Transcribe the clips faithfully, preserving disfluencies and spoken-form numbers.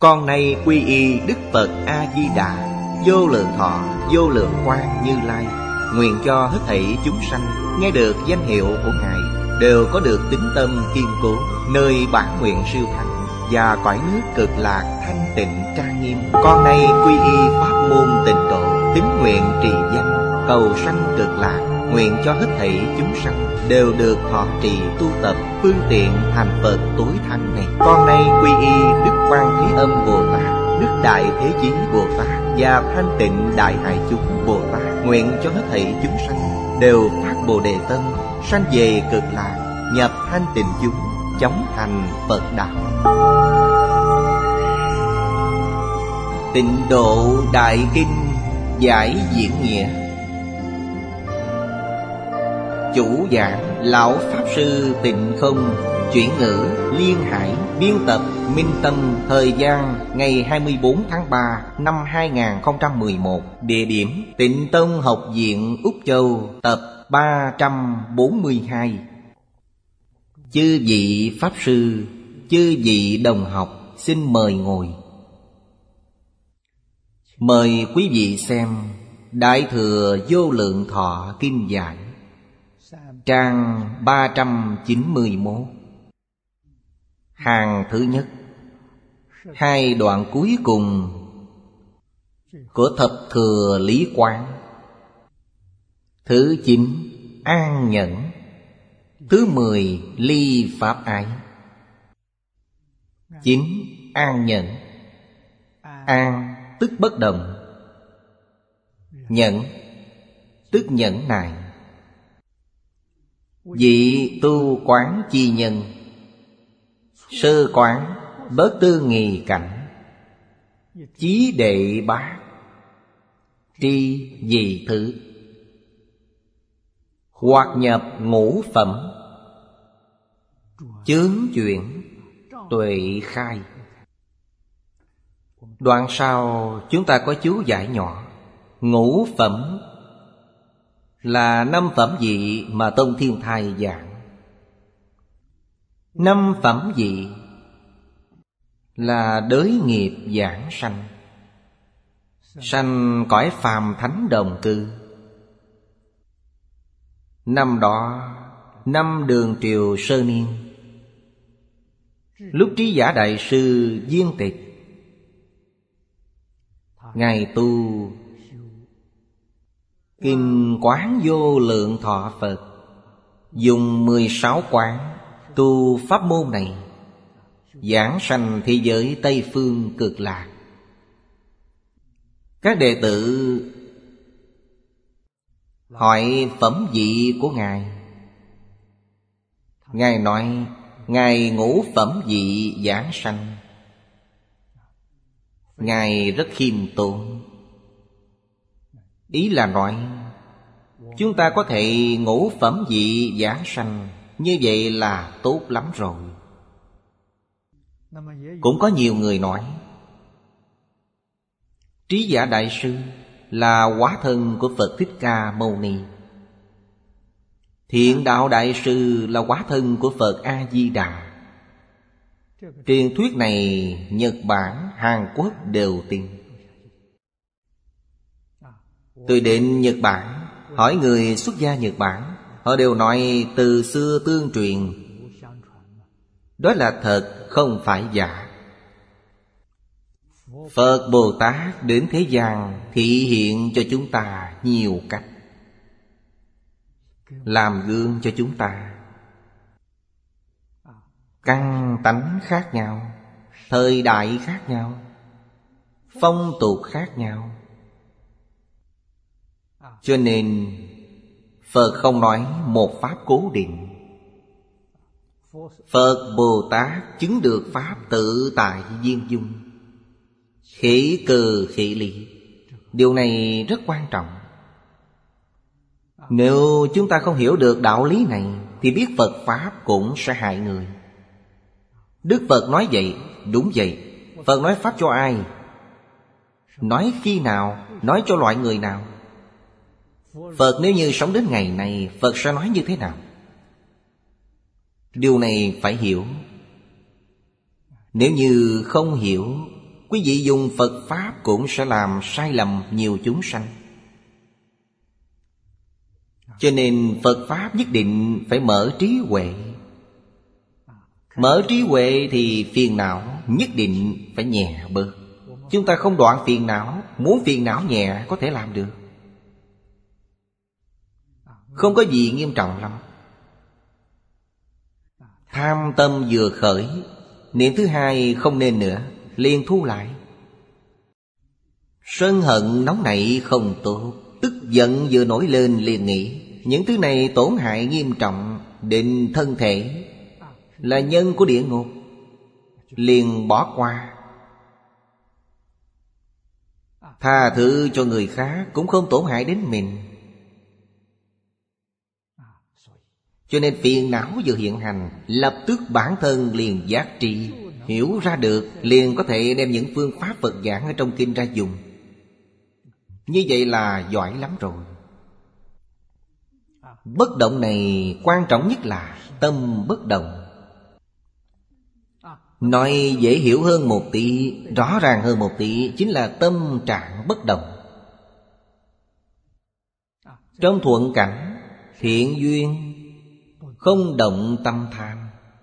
Con nay quy y Đức Phật A-di-đà, vô lượng thọ, vô lượng quang Như Lai. Nguyện cho hết thảy chúng sanh nghe được danh hiệu của Ngài đều có được tín tâm kiên cố, nơi bản nguyện siêu thắng và cõi nước cực lạc thanh tịnh trang nghiêm. Con nay quy y pháp môn tịnh độ, tín nguyện trì danh, cầu sanh cực lạc. Nguyện cho hết thảy chúng sanh đều được thọ trì tu tập phương tiện thành Phật tối thắng này. Con nay quy y Đức Quan Thế Âm Bồ Tát, Đức Đại Thế Chí Bồ Tát và Thanh Tịnh Đại Hải Chúng Bồ Tát. Nguyện cho hết thảy chúng sanh đều phát Bồ Đề tâm, sanh về cực lạc, nhập thanh tịnh chúng, chóng thành Phật đạo. Tịnh Độ Đại Kinh giải diễn nghĩa. Chủ giảng Lão Pháp Sư Tịnh Không, chuyển ngữ Liên Hải, biên tập Minh Tâm. Thời gian ngày hai mươi bốn tháng ba năm hai nghìn không trăm mười một. Địa điểm Tịnh Tông Học viện Úc Châu, tập ba trăm bốn mươi hai. Chư vị Pháp Sư, chư vị đồng học, xin mời ngồi. Mời quý vị xem Đại Thừa Vô Lượng Thọ Kinh Giải, trang ba trăm chín mươi mốt. Hàng thứ nhất, hai đoạn cuối cùng của Thập Thừa Lý Quán. Thứ chín, an nhẫn. Thứ mười, ly pháp ái. Chín, an nhẫn. An tức bất động, nhẫn tức nhẫn nại. Vị tu quán chi nhân, sơ quán bất tư nghì cảnh. Chí đệ bát, tri dị thứ. Hoặc nhập ngũ phẩm, chướng chuyển tuệ khai. Đoạn sau chúng ta có chú giải nhỏ. Ngũ phẩm là năm phẩm vị mà Tông Thiên Thai giảng. Năm phẩm vị là đới nghiệp giảng sanh, sanh cõi phàm thánh đồng cư. Năm đó, năm Đường Triều Sơ Niên, lúc Trí Giả Đại Sư viên tịch, Ngài tu Kinh Quán Vô Lượng Thọ Phật, dùng mười sáu quán tu pháp môn này, giảng sanh thế giới Tây Phương Cực Lạc. Các đệ tử hỏi phẩm vị của Ngài. Ngài nói Ngài ngũ phẩm vị giảng sanh. Ngài rất khiêm tốn. Ý là nói chúng ta có thể ngũ phẩm vị giảng sanh, như vậy là tốt lắm rồi. Cũng có nhiều người nói Trí Giả Đại Sư là hóa thân của Phật Thích Ca Mâu Ni, Thiện Đạo Đại Sư là hóa thân của Phật A-di-đà. Truyền thuyết này Nhật Bản, Hàn Quốc đều tin. Tôi đến Nhật Bản hỏi người xuất gia Nhật Bản, họ đều nói từ xưa tương truyền. Đó là thật, không phải giả. Phật Bồ Tát đến thế gian thị hiện cho chúng ta nhiều cách, làm gương cho chúng ta. Căn tánh khác nhau, thời đại khác nhau, phong tục khác nhau, cho nên Phật không nói một pháp cố định. Phật Bồ Tát chứng được pháp tự tại viên dung, khỉ cừ khỉ lý. Điều này rất quan trọng. Nếu chúng ta không hiểu được đạo lý này thì biết Phật pháp cũng sẽ hại người. Đức Phật nói vậy, đúng vậy. Phật nói pháp cho ai? Nói khi nào? Nói cho loại người nào? Phật nếu như sống đến ngày này, Phật sẽ nói như thế nào? Điều này phải hiểu. Nếu như không hiểu Quý vị dùng Phật Pháp cũng sẽ làm sai lầm nhiều chúng sanh. Cho nên Phật Pháp nhất định phải mở trí huệ. Mở trí huệ thì phiền não nhất định phải nhẹ bớt. Chúng ta không đoạn phiền não, muốn phiền não nhẹ có thể làm được. Không có gì nghiêm trọng lắm. Tham tâm vừa khởi, niệm thứ hai không nên nữa, liền thu lại. Sân hận nóng nảy không tốt, tức giận vừa nổi lên liền nghĩ những thứ này tổn hại nghiêm trọng đến thân thể, là nhân của địa ngục, liền bỏ qua. Tha thứ cho người khác cũng không tổn hại đến mình. Cho nên phiền não vừa hiện hành, lập tức bản thân liền giác tri, hiểu ra được, liền có thể đem những phương pháp Phật giảng ở trong kinh ra dùng. Như vậy là giỏi lắm rồi. Bất động này quan trọng nhất là tâm bất động. Nói dễ hiểu hơn một tí, rõ ràng hơn một tí, chính là tâm trạng bất động. Trong thuận cảnh, thiện duyên, không động tâm tham.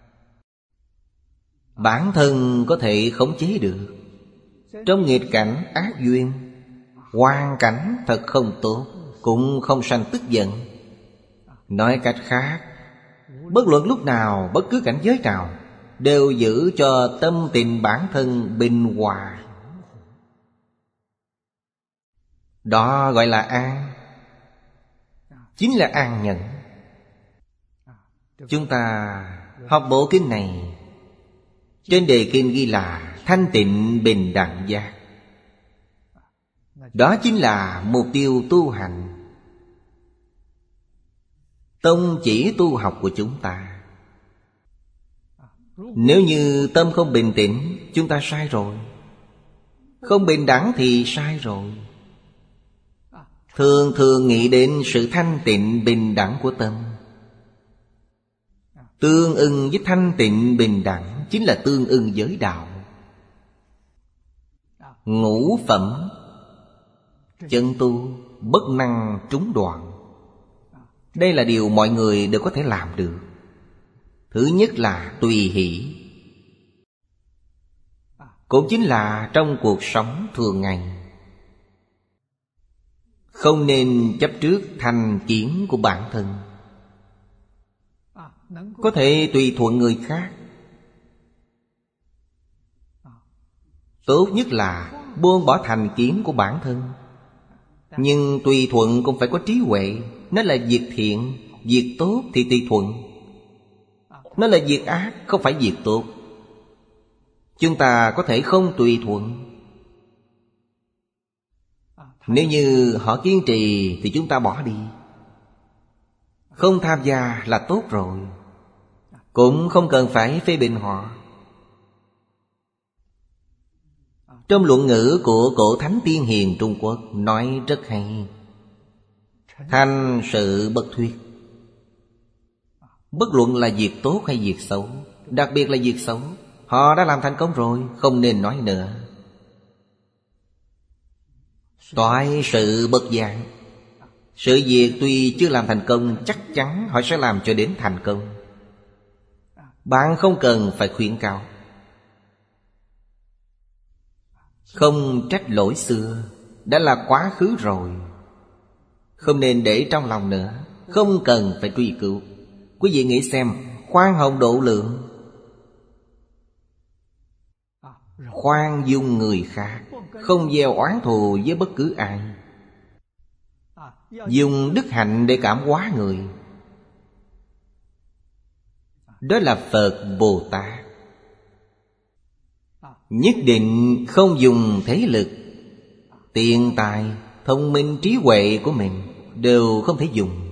Bản thân có thể khống chế được. Trong nghịch cảnh ác duyên, hoàn cảnh thật không tốt, cũng không sanh tức giận. Nói cách khác, bất luận lúc nào, bất cứ cảnh giới nào, đều giữ cho tâm tình bản thân bình hòa. Đó gọi là an, chính là an nhẫn. Chúng ta học bộ kinh này, trên đề kinh ghi là thanh tịnh bình đẳng giác. Đó chính là mục tiêu tu hành, tông chỉ tu học của chúng ta. Nếu như tâm không bình tĩnh, chúng ta sai rồi. Không bình đẳng thì sai rồi. Thường thường nghĩ đến sự thanh tịnh bình đẳng của tâm. Tương ưng với thanh tịnh bình đẳng chính là tương ưng với đạo. Ngũ phẩm chân tu bất năng trúng đoạn. Đây là điều mọi người đều có thể làm được. Thứ nhất là tùy hỷ, cũng chính là trong cuộc sống thường ngày. Không nên chấp trước thành kiến của bản thân. Có thể tùy thuận người khác. Tốt nhất là buông bỏ thành kiến của bản thân. Nhưng tùy thuận cũng phải có trí huệ. Nó là việc thiện, việc tốt thì tùy thuận. Nó là việc ác, không phải việc tốt. Chúng ta có thể không tùy thuận. Nếu như họ kiên trì thì chúng ta bỏ đi. Không tham gia là tốt rồi. Cũng không cần phải phê bình họ. Trong luận ngữ của cổ thánh tiên hiền Trung Quốc nói rất hay: thanh sự bất thuyết. Bất luận là việc tốt hay việc xấu, đặc biệt là việc xấu, họ đã làm thành công rồi, không nên nói nữa. Toại sự bất giảng. Sự việc tuy chưa làm thành công, chắc chắn họ sẽ làm cho đến thành công. Bạn không cần phải khuyến cáo. Không trách lỗi xưa, đã là quá khứ rồi, không nên để trong lòng nữa. Không cần phải truy cứu. Quý vị nghĩ xem, khoan hồng độ lượng, khoan dung người khác, không gieo oán thù với bất cứ ai, dùng đức hạnh để cảm hóa người. Đó là Phật Bồ Tát. Nhất định không dùng thế lực, tiền tài, thông minh trí huệ của mình đều không thể dùng,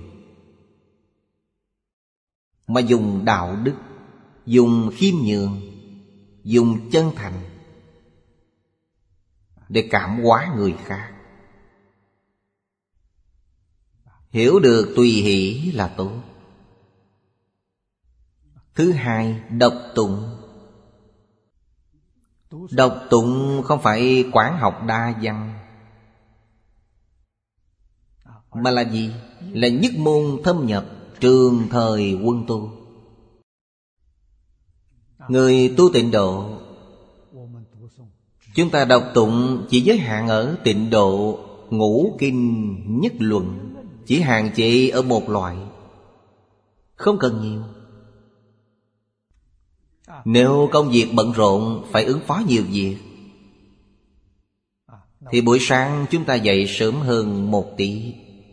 mà dùng đạo đức, dùng khiêm nhường, dùng chân thành để cảm hóa người khác. Hiểu được tùy hỷ là tốt. Thứ hai, độc tụng. Đọc tụng không phải quán học đa văn, mà là gì? Là nhất môn thâm nhập, trường thời quân tu. Người tu Tịnh Độ, chúng ta đọc tụng chỉ giới hạn ở Tịnh Độ ngũ kinh nhất luận, chỉ hạn chế ở một loại, không cần nhiều. Nếu công việc bận rộn, phải ứng phó nhiều việc, thì buổi sáng chúng ta dậy sớm hơn một tí,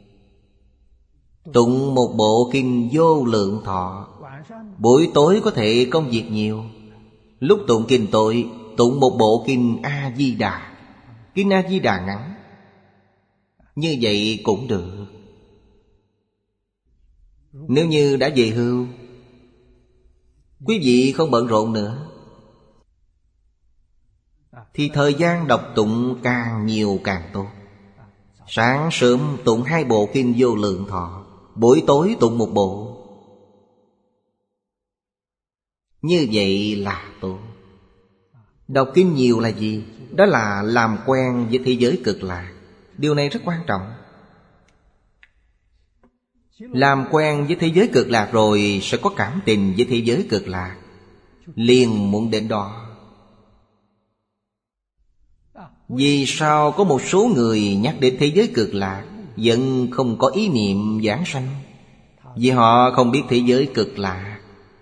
tụng một bộ kinh Vô Lượng Thọ. Buổi tối có thể công việc nhiều, lúc tụng kinh tối, tụng một bộ kinh A-di-đà. Kinh A-di-đà ngắn, như vậy cũng được. Nếu như đã về hưu, quý vị không bận rộn nữa, thì thời gian đọc tụng càng nhiều càng tốt. Sáng sớm tụng hai bộ kinh Vô Lượng Thọ, buổi tối tụng một bộ. Như vậy là tốt. Đọc kinh nhiều là gì? Đó là làm quen với thế giới Cực Lạc. Điều này rất quan trọng. Làm quen với thế giới Cực Lạc rồi sẽ có cảm tình với thế giới Cực Lạc, liền muốn đến đó. Vì sao có một số người nhắc đến thế giới Cực Lạc vẫn không có ý niệm giảng sanh? Vì họ không biết thế giới Cực Lạc.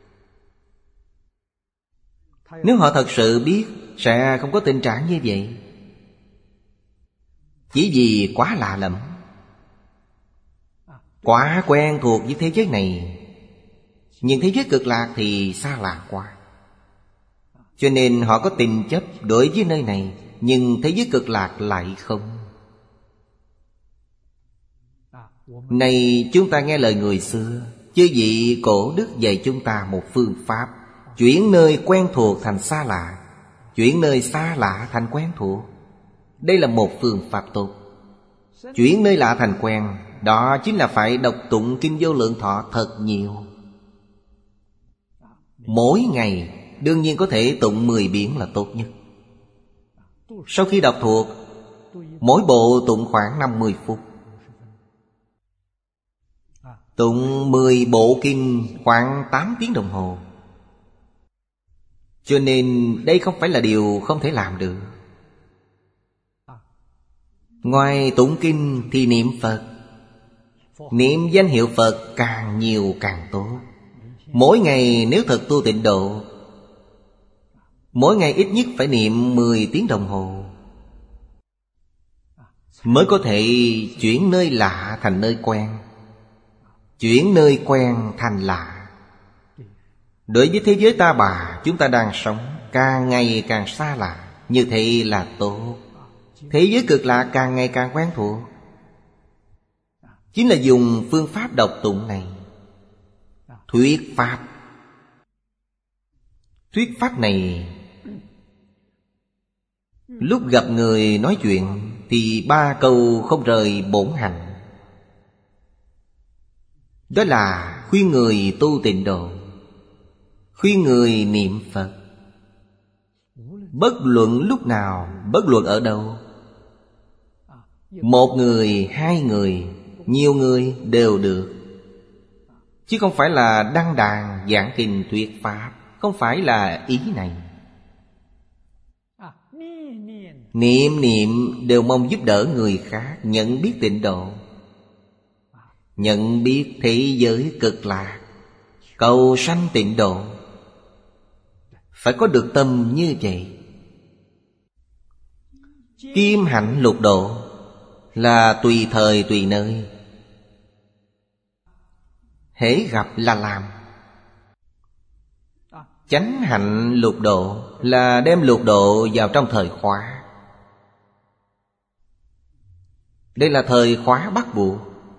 Nếu họ thật sự biết, sẽ không có tình trạng như vậy. Chỉ vì quá lạ lẫm, quá quen thuộc với thế giới này, nhưng thế giới Cực Lạc thì xa lạ quá, cho nên họ có tình chấp đối với nơi này, nhưng thế giới Cực Lạc lại không. Này chúng ta nghe lời người xưa, chư vị cổ đức dạy chúng ta một phương pháp, chuyển nơi quen thuộc thành xa lạ, chuyển nơi xa lạ thành quen thuộc. Đây là một phương pháp tốt. Chuyển nơi lạ thành quen, đó chính là phải đọc tụng kinh Vô Lượng Thọ thật nhiều. Mỗi ngày đương nhiên có thể tụng mười biến là tốt nhất. Sau khi đọc thuộc, mỗi bộ tụng khoảng năm mươi phút. Tụng mười bộ kinh khoảng tám tiếng đồng hồ. Cho nên đây không phải là điều không thể làm được. Ngoài tụng kinh thì niệm Phật. Niệm danh hiệu Phật càng nhiều càng tốt. Mỗi ngày nếu thật tu Tịnh Độ, mỗi ngày ít nhất phải niệm mười tiếng đồng hồ, mới có thể chuyển nơi lạ thành nơi quen, chuyển nơi quen thành lạ. Đối với thế giới ta bà chúng ta đang sống, càng ngày càng xa lạ, như thế là tốt. Thế giới Cực Lạc càng ngày càng quen thuộc, chính là dùng phương pháp đọc tụng này. Thuyết pháp. Thuyết pháp này, lúc gặp người nói chuyện thì ba câu không rời bổn hạnh. Đó là khuyên người tu Tịnh Độ, khuyên người niệm Phật. Bất luận lúc nào, bất luận ở đâu, một người, hai người, nhiều người đều được. Chứ không phải là đăng đàn giảng kinh thuyết pháp, không phải là ý này. Niệm niệm đều mong giúp đỡ người khác nhận biết Tịnh Độ, nhận biết thế giới Cực Lạc, cầu sanh Tịnh Độ. Phải có được tâm như vậy. Kim hạnh lục độ là tùy thời tùy nơi, hễ gặp là làm. Chánh hạnh lục độ là đem lục độ vào trong thời khóa. Đây là thời khóa bắt buộc.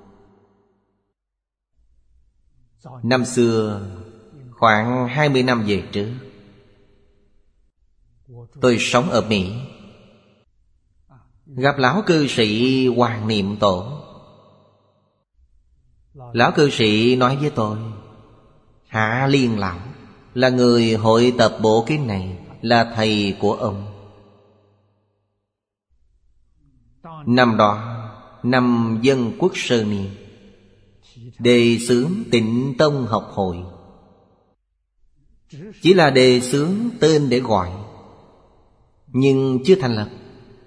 Năm xưa, khoảng hai mươi năm về trước, tôi sống ở Mỹ, gặp lão cư sĩ Hoàng Niệm Tổ. Lão cư sĩ nói với tôi, Hạ Liên Lão là người hội tập bộ kinh này, là thầy của ông. Năm đó, năm Dân Quốc Sơ Niên, đề xướng Tịnh Tông học hội. Chỉ là đề xướng tên để gọi, nhưng chưa thành lập.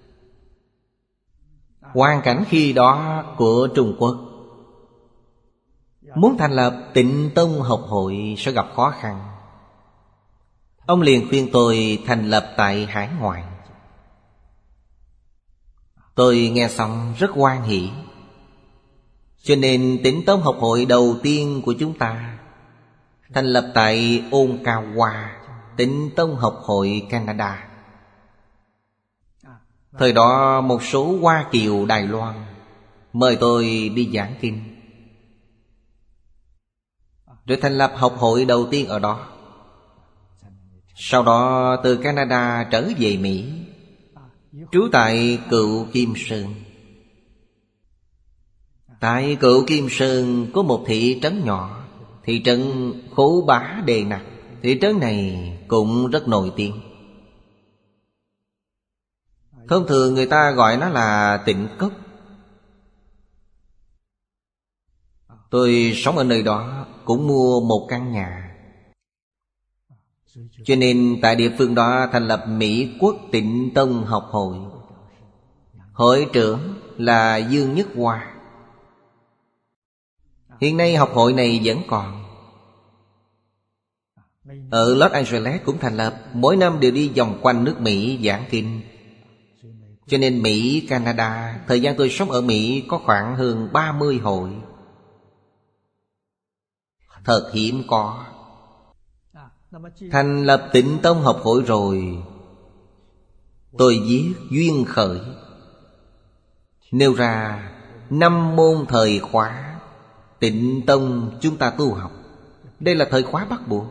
Hoàn cảnh khi đó của Trung Quốc, muốn thành lập Tịnh Tông học hội sẽ gặp khó khăn. Ông liền khuyên tôi thành lập tại hải ngoại. Tôi nghe xong rất hoan hỉ. Cho nên Tịnh Tông học hội đầu tiên của chúng ta thành lập tại Ottawa, Tịnh Tông học hội Canada. Thời đó một số Hoa Kiều Đài Loan mời tôi đi giảng kinh, rồi thành lập học hội đầu tiên ở đó. Sau đó từ Canada trở về Mỹ, trú tại Cựu Kim Sơn. Tại Cựu Kim Sơn có một thị trấn nhỏ, thị trấn Khố Bá Đề Nặc. Thị trấn này cũng rất nổi tiếng. Thông thường người ta gọi nó là Tịnh Cốc. Tôi sống ở nơi đó, cũng mua một căn nhà. Cho nên tại địa phương đó thành lập Mỹ Quốc Tịnh Tông học hội. Hội trưởng là Dương Nhất Hoa. Hiện nay học hội này vẫn còn. Ở Los Angeles cũng thành lập, mỗi năm đều đi vòng quanh nước Mỹ giảng kinh. Cho nên Mỹ, Canada, thời gian tôi sống ở Mỹ có khoảng hơn ba mươi hội. Thật hiếm có. Thành lập Tịnh Tông học hội rồi, tôi viết duyên khởi, nêu ra năm môn thời khóa Tịnh Tông chúng ta tu học. Đây là thời khóa bắt buộc,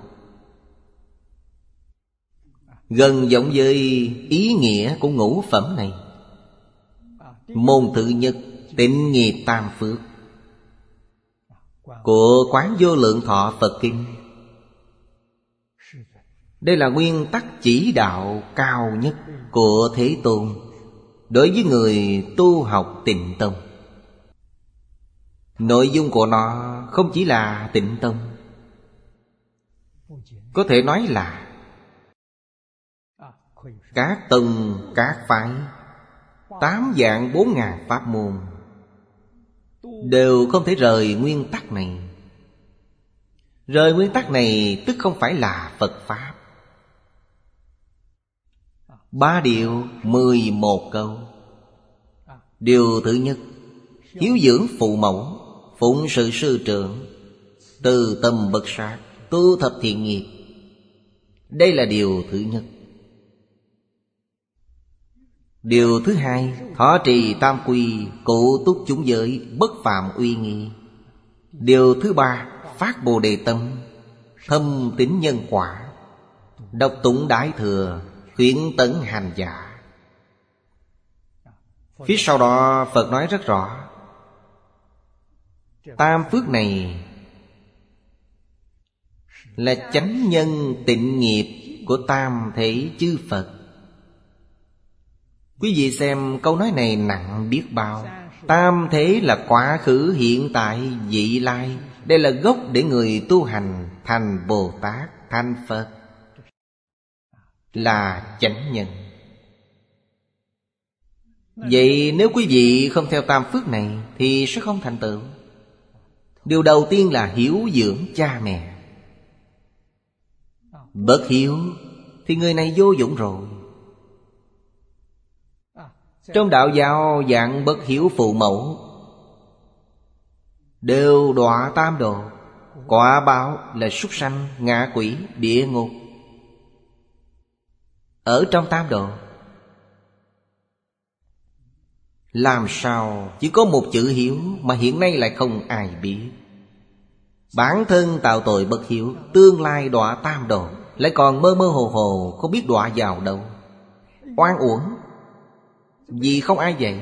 gần giống với ý nghĩa của ngũ phẩm này. Môn thứ nhất, Tịnh nghiệp tam phước của Quán Vô Lượng Thọ Phật Kinh. Đây là nguyên tắc chỉ đạo cao nhất của Thế Tôn đối với người tu học Tịnh Tông. Nội dung của nó không chỉ là Tịnh Tông, có thể nói là các tông, các phái, tám vạn bốn ngàn pháp môn đều không thể rời nguyên tắc này. Rời nguyên tắc này tức không phải là Phật Pháp. Ba điều, mười một câu. Điều thứ nhất, hiếu dưỡng phụ mẫu, phụng sự sư trưởng, từ tâm bất sát, tu thập thiện nghiệp. Đây là điều thứ nhất. Điều thứ hai, thọ trì tam quy, cụ túc chúng giới, bất phạm uy nghi. Điều thứ ba, phát bồ đề tâm, thâm tín nhân quả, đọc tụng Đại Thừa, khuyến tấn hành giả. Phía sau đó Phật nói rất rõ, tam phước này là chánh nhân tịnh nghiệp của tam thể chư Phật. Quý vị xem câu nói này nặng biết bao. Tam thế là quá khứ, hiện tại, vị lai. Đây là gốc để người tu hành thành Bồ Tát, thành Phật, là chánh nhân. Vậy nếu quý vị không theo tam phước này thì sẽ không thành tựu. Điều đầu tiên là hiếu dưỡng cha mẹ. Bất hiếu thì người này vô dụng rồi. Trong đạo giáo dạng bất hiếu phụ mẫu đều đọa tam đồ. Quả báo là súc sanh, ngạ quỷ, địa ngục. Ở trong tam đồ, làm sao chỉ có một chữ hiếu mà hiện nay lại không ai biết. Bản thân tạo tội bất hiếu, tương lai đọa tam đồ, lại còn mơ mơ hồ hồ không biết đọa vào đâu. Oan uổng vì không ai dạy.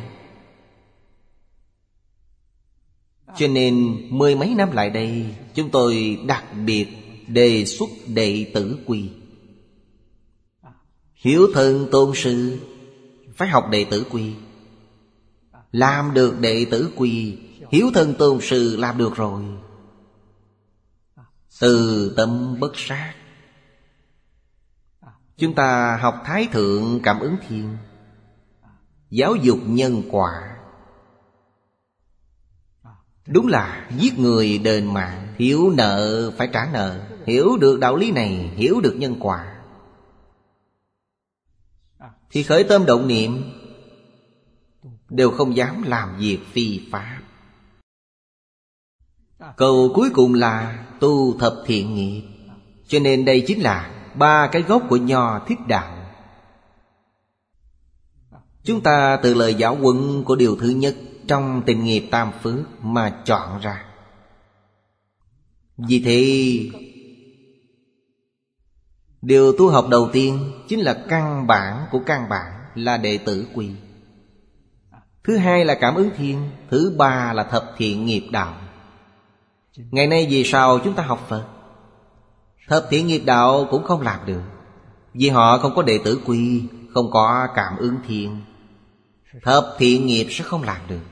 Cho nên mười mấy năm lại đây, chúng tôi đặc biệt đề xuất đệ tử quy. Hiếu thân tôn sư, phải học đệ tử quy. Làm được đệ tử quy, hiếu thân tôn sư làm được rồi. Từ tâm bất sát. Chúng ta học Thái Thượng Cảm Ứng Thiên, giáo dục nhân quả. Đúng là giết người đền mạng, thiếu nợ phải trả nợ. Hiểu được đạo lý này, hiểu được nhân quả, thì khởi tâm động niệm đều không dám làm việc phi pháp. Cầu cuối cùng là tu thập thiện nghiệp. Cho nên đây chính là ba cái gốc của Nho Thích Đạo. Chúng ta từ lời giáo huấn của điều thứ nhất trong Tịnh Nghiệp Tam Phước mà chọn ra. Vì thế điều tu học đầu tiên chính là căn bản của căn bản, là đệ tử quy. Thứ hai là Cảm Ứng Thiên. Thứ ba là thập thiện nghiệp đạo. Ngày nay vì sao chúng ta học Phật? Thập thiện nghiệp đạo cũng không làm được, vì họ không có đệ tử quy, không có Cảm Ứng Thiên. Thập thiện nghiệp sẽ không làm được.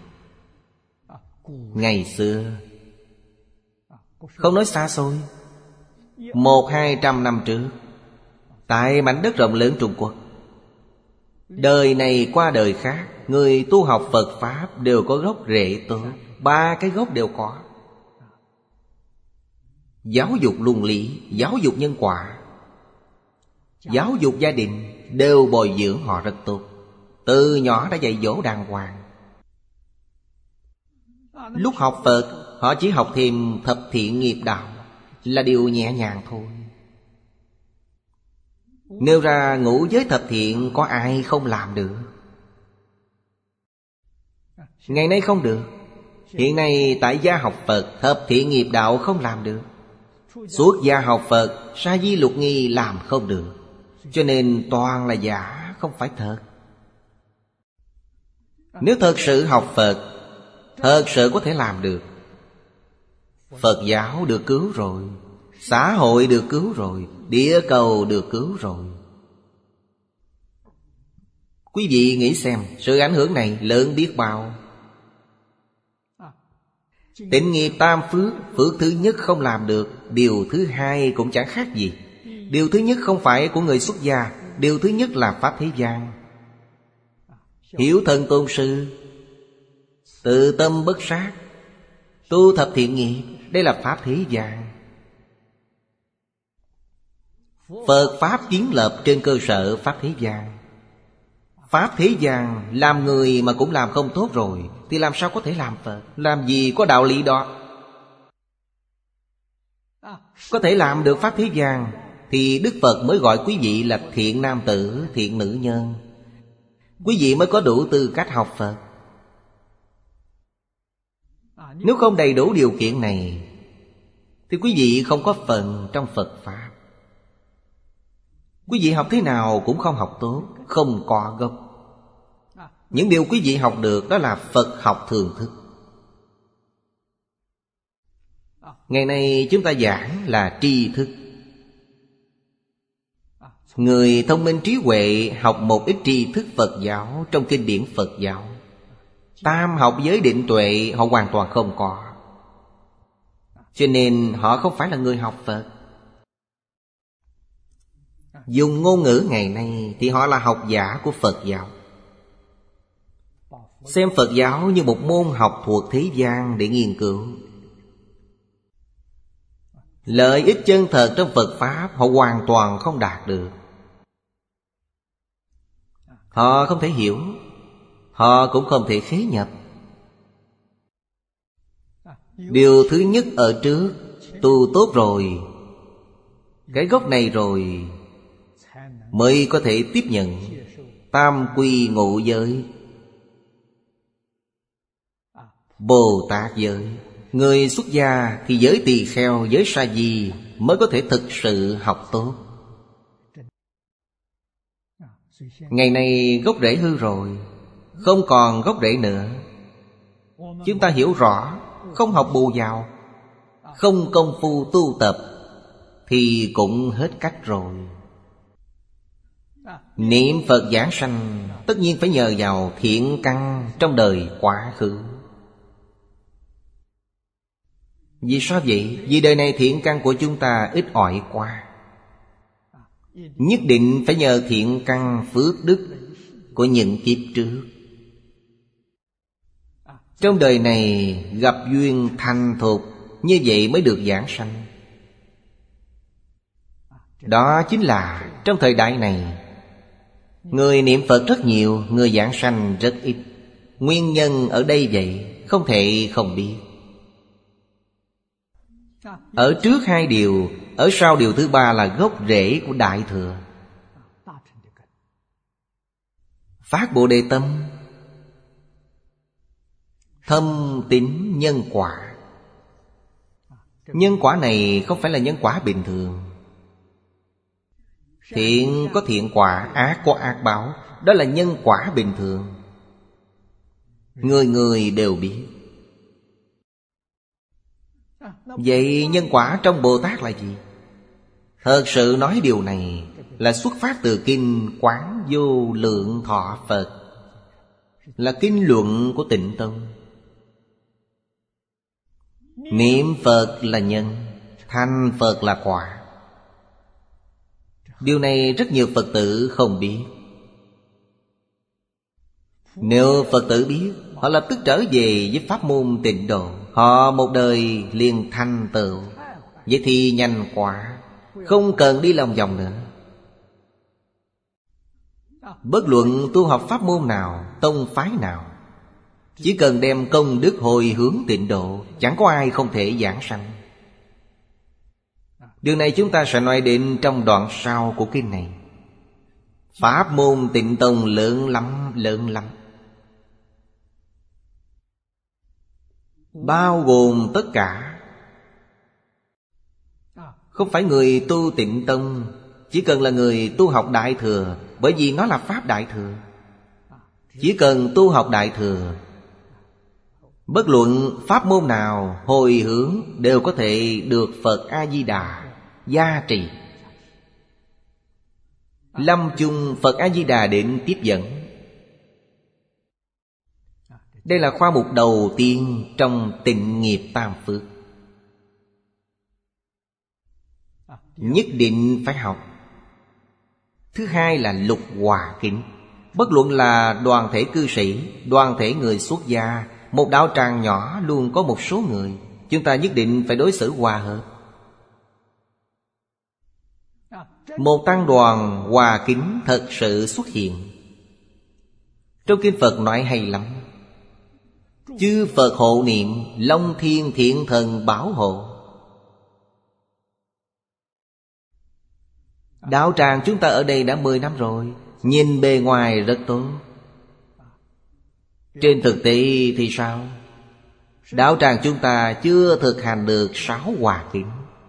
Ngày xưa, không nói xa xôi, một hai trăm năm trước, tại mảnh đất rộng lớn Trung Quốc, đời này qua đời khác, người tu học Phật Pháp đều có gốc rễ tốt. Ba cái gốc đều có. Giáo dục luân lý, giáo dục nhân quả, giáo dục gia đình, đều bồi dưỡng họ rất tốt. Từ nhỏ đã dạy dỗ đàng hoàng. Lúc học Phật, họ chỉ học thêm thập thiện nghiệp đạo, là điều nhẹ nhàng thôi. Nêu ra ngũ giới thập thiện, có ai không làm được? Ngày nay không được. Hiện nay tại gia học Phật, thập thiện nghiệp đạo không làm được. Xuất gia học Phật, sa di lục nghi làm không được. Cho nên toàn là giả, không phải thật. Nếu thật sự học Phật, thật sự có thể làm được, Phật giáo được cứu rồi, xã hội được cứu rồi, địa cầu được cứu rồi. Quý vị nghĩ xem, sự ảnh hưởng này lớn biết bao. Tịnh nghiệp tam phước, phước thứ nhất không làm được, điều thứ hai cũng chẳng khác gì. Điều thứ nhất không phải của người xuất gia, điều thứ nhất là pháp thế gian. Hiếu thân tôn sư, tự tâm bất sát, tu thập thiện nghiệp, đây là pháp thế gian. Phật Pháp kiến lập trên cơ sở pháp thế gian. Pháp thế gian làm người mà cũng làm không tốt rồi, thì làm sao có thể làm Phật? Làm gì có đạo lý đó. Có thể làm được pháp thế gian, thì Đức Phật mới gọi quý vị là thiện nam tử, thiện nữ nhân. Quý vị mới có đủ tư cách học Phật. Nếu không đầy đủ điều kiện này, thì quý vị không có phần trong Phật Pháp. Quý vị học thế nào cũng không học tốt, không có gốc. Những điều quý vị học được đó là Phật học thường thức. Ngày nay chúng ta giảng là tri thức. Người thông minh trí huệ học một ít tri thức Phật giáo trong kinh điển Phật giáo. Tam học giới định tuệ họ hoàn toàn không có. Cho nên họ không phải là người học Phật. Dùng ngôn ngữ ngày nay thì họ là học giả của Phật giáo. Xem Phật giáo như một môn học thuộc thế gian để nghiên cứu. Lợi ích chân thật trong Phật Pháp họ hoàn toàn không đạt được. Họ không thể hiểu, họ cũng không thể khế nhập. Điều thứ nhất ở trước, tu tốt rồi, cái gốc này rồi, mới có thể tiếp nhận tam quy ngũ giới, Bồ Tát giới. Người xuất gia thì giới tỳ kheo, giới sa di mới có thể thực sự học tốt. Ngày nay gốc rễ hư rồi, không còn gốc rễ nữa. Chúng ta hiểu rõ, không học bù vào, không công phu tu tập, thì cũng hết cách rồi. Niệm Phật giảng sanh tất nhiên phải nhờ vào thiện căn trong đời quá khứ. Vì sao vậy? Vì đời này thiện căn của chúng ta ít ỏi quá. Nhất định phải nhờ thiện căn phước đức của những kiếp trước. Trong đời này gặp duyên thành thục, như vậy mới được giảng sanh. Đó chính là trong thời đại này người niệm Phật rất nhiều, người giảng sanh rất ít. Nguyên nhân ở đây vậy, không thể không biết. Ở trước hai điều, ở sau điều thứ ba là gốc rễ của Đại Thừa. Phát Bồ Đề tâm, thâm tín nhân quả. Nhân quả này không phải là nhân quả bình thường. Thiện có thiện quả, ác có ác báo. Đó là nhân quả bình thường, người người đều biết. Vậy nhân quả trong Bồ Tát là gì? Thật sự nói điều này là xuất phát từ Kinh Quán Vô Lượng Thọ Phật, là kinh luận của Tịnh Tông. Niệm Phật là nhân, thành Phật là quả. Điều này rất nhiều Phật tử không biết. Nếu Phật tử biết, họ lập tức trở về với pháp môn Tịnh Độ. Họ một đời liền thành tựu. Vậy thì nhanh quá, không cần đi lòng vòng nữa. Bất luận tu học pháp môn nào, tông phái nào, chỉ cần đem công đức hồi hướng Tịnh Độ, chẳng có ai không thể giảng sanh. Điều này chúng ta sẽ nói đến trong đoạn sau của kinh này. Pháp môn Tịnh Tông lớn lắm, lớn lắm, bao gồm tất cả. Không phải người tu Tịnh Tông, chỉ cần là người tu học Đại Thừa, bởi vì nó là Pháp Đại Thừa. Chỉ cần tu học Đại Thừa, bất luận pháp môn nào hồi hướng đều có thể được Phật A-di-đà gia trì. Lâm chung Phật A-di-đà đến tiếp dẫn. Đây là khoa mục đầu tiên trong tịnh nghiệp tam phước, nhất định phải học. Thứ hai là lục hòa kính. Bất luận là đoàn thể cư sĩ, đoàn thể người xuất gia, một đạo tràng nhỏ luôn có một số người, chúng ta nhất định phải đối xử hòa hợp. Một tăng đoàn hòa kính thật sự xuất hiện. Trong kinh Phật nói hay lắm: chư Phật hộ niệm, Long Thiên Thiện Thần bảo hộ. Đạo tràng chúng ta ở đây đã mười năm rồi, nhìn bề ngoài rất tốt. Trên thực tế thì sao? Đạo tràng chúng ta chưa thực hành được sáu hòa kính.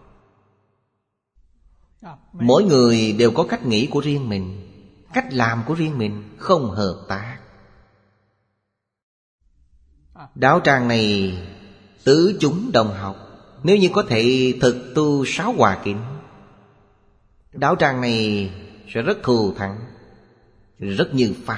Mỗi người đều có cách nghĩ của riêng mình, cách làm của riêng mình, không hợp tác. Đạo tràng này tứ chúng đồng học, nếu như có thể thực tu sáu hòa kính, đạo tràng này sẽ rất thù thắng, rất như Pháp.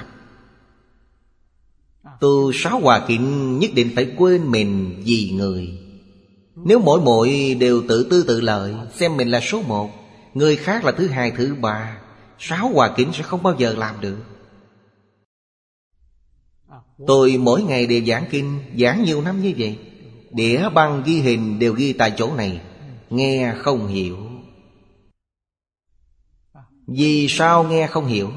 Tu sáu hòa kính nhất định phải quên mình vì người. Nếu mỗi mỗi đều tự tư tự lợi, xem mình là số một, người khác là thứ hai, thứ ba, sáu hòa kính sẽ không bao giờ làm được. Tôi mỗi ngày đều giảng kinh, giảng nhiều năm như vậy, đĩa băng ghi hình đều ghi tại chỗ này, nghe không hiểu. Vì sao nghe không hiểu?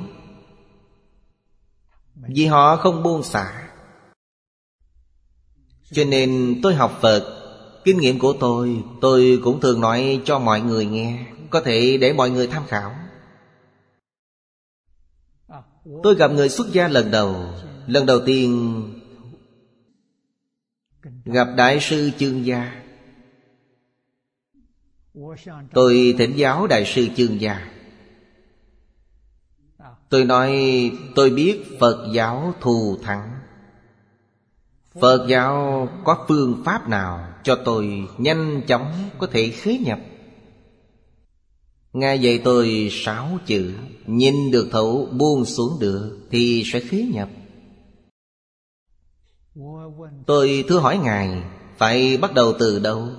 Vì họ không buông xả. Cho nên tôi học Phật, kinh nghiệm của tôi, tôi cũng thường nói cho mọi người nghe, có thể để mọi người tham khảo. Tôi gặp người xuất gia lần đầu, lần đầu tiên gặp Đại sư Chương Gia. Tôi thỉnh giáo Đại sư Chương Gia. Tôi nói tôi biết Phật giáo thù thắng. Phật giáo có phương pháp nào cho tôi nhanh chóng có thể khế nhập? Ngài dạy tôi sáu chữ: nhìn được thấu, buông xuống được, thì sẽ khế nhập. Tôi thưa hỏi Ngài, phải bắt đầu từ đâu?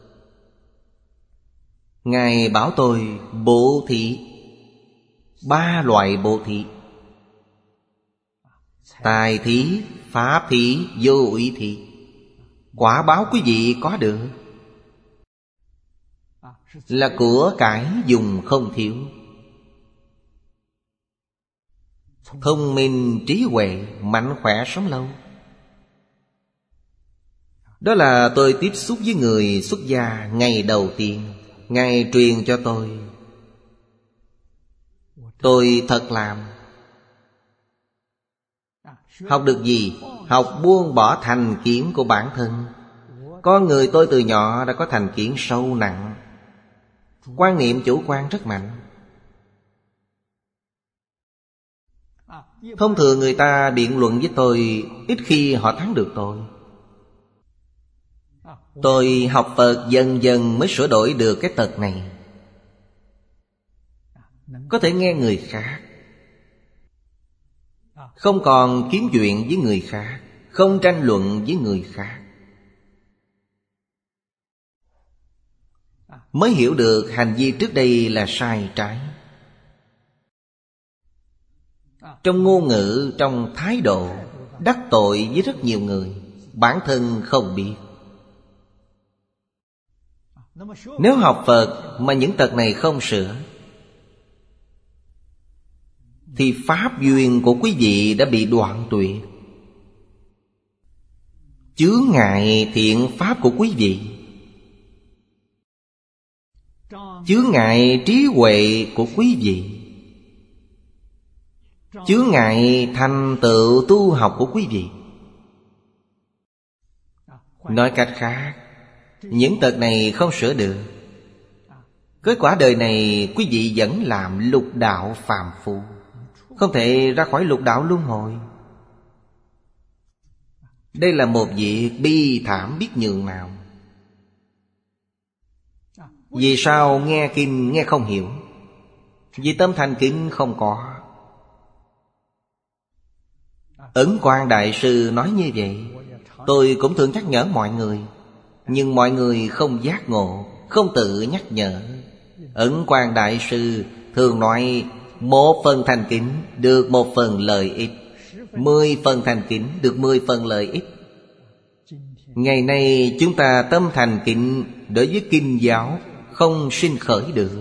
Ngài bảo tôi bố thí. Ba loại bố thí: tài thí, pháp thí, vô úy thí. Quả báo quý vị có được là của cải dùng không thiếu. Thông minh, trí huệ, mạnh khỏe, sống lâu. Đó là tôi tiếp xúc với người xuất gia ngày đầu tiên. Ngài truyền cho tôi, tôi thật làm. Học được gì? Học buông bỏ thành kiến của bản thân. Con người tôi từ nhỏ đã có thành kiến sâu nặng, quan niệm chủ quan rất mạnh. Thông thường người ta biện luận với tôi, ít khi họ thắng được tôi. Tôi học Phật dần dần mới sửa đổi được cái tật này. Có thể nghe người khác, không còn kiếm chuyện với người khác, không tranh luận với người khác, mới hiểu được hành vi trước đây là sai trái. Trong ngôn ngữ, trong thái độ, đắc tội với rất nhiều người, bản thân không biết. Nếu học Phật mà những tật này không sửa, thì pháp duyên của quý vị đã bị đoạn tuyệt. Chướng ngại thiện pháp của quý vị, chướng ngại trí huệ của quý vị, chướng ngại thành tựu tu học của quý vị. Nói cách khác, những tật này không sửa được. Kết quả đời này quý vị vẫn làm lục đạo phàm phu, không thể ra khỏi lục đạo luân hồi. Đây là một việc bi thảm biết nhường nào. Vì sao nghe kinh nghe không hiểu? Vì tâm thành kính không có. Ấn Quang Đại Sư nói như vậy. Tôi cũng thường nhắc nhở mọi người, nhưng mọi người không giác ngộ, không tự nhắc nhở. Ấn Quang Đại Sư thường nói, một phần thành kính được một phần lợi ích, mười phần thành kính được mười phần lợi ích. Ngày nay chúng ta tâm thành kính đối với kinh giáo không sinh khởi được.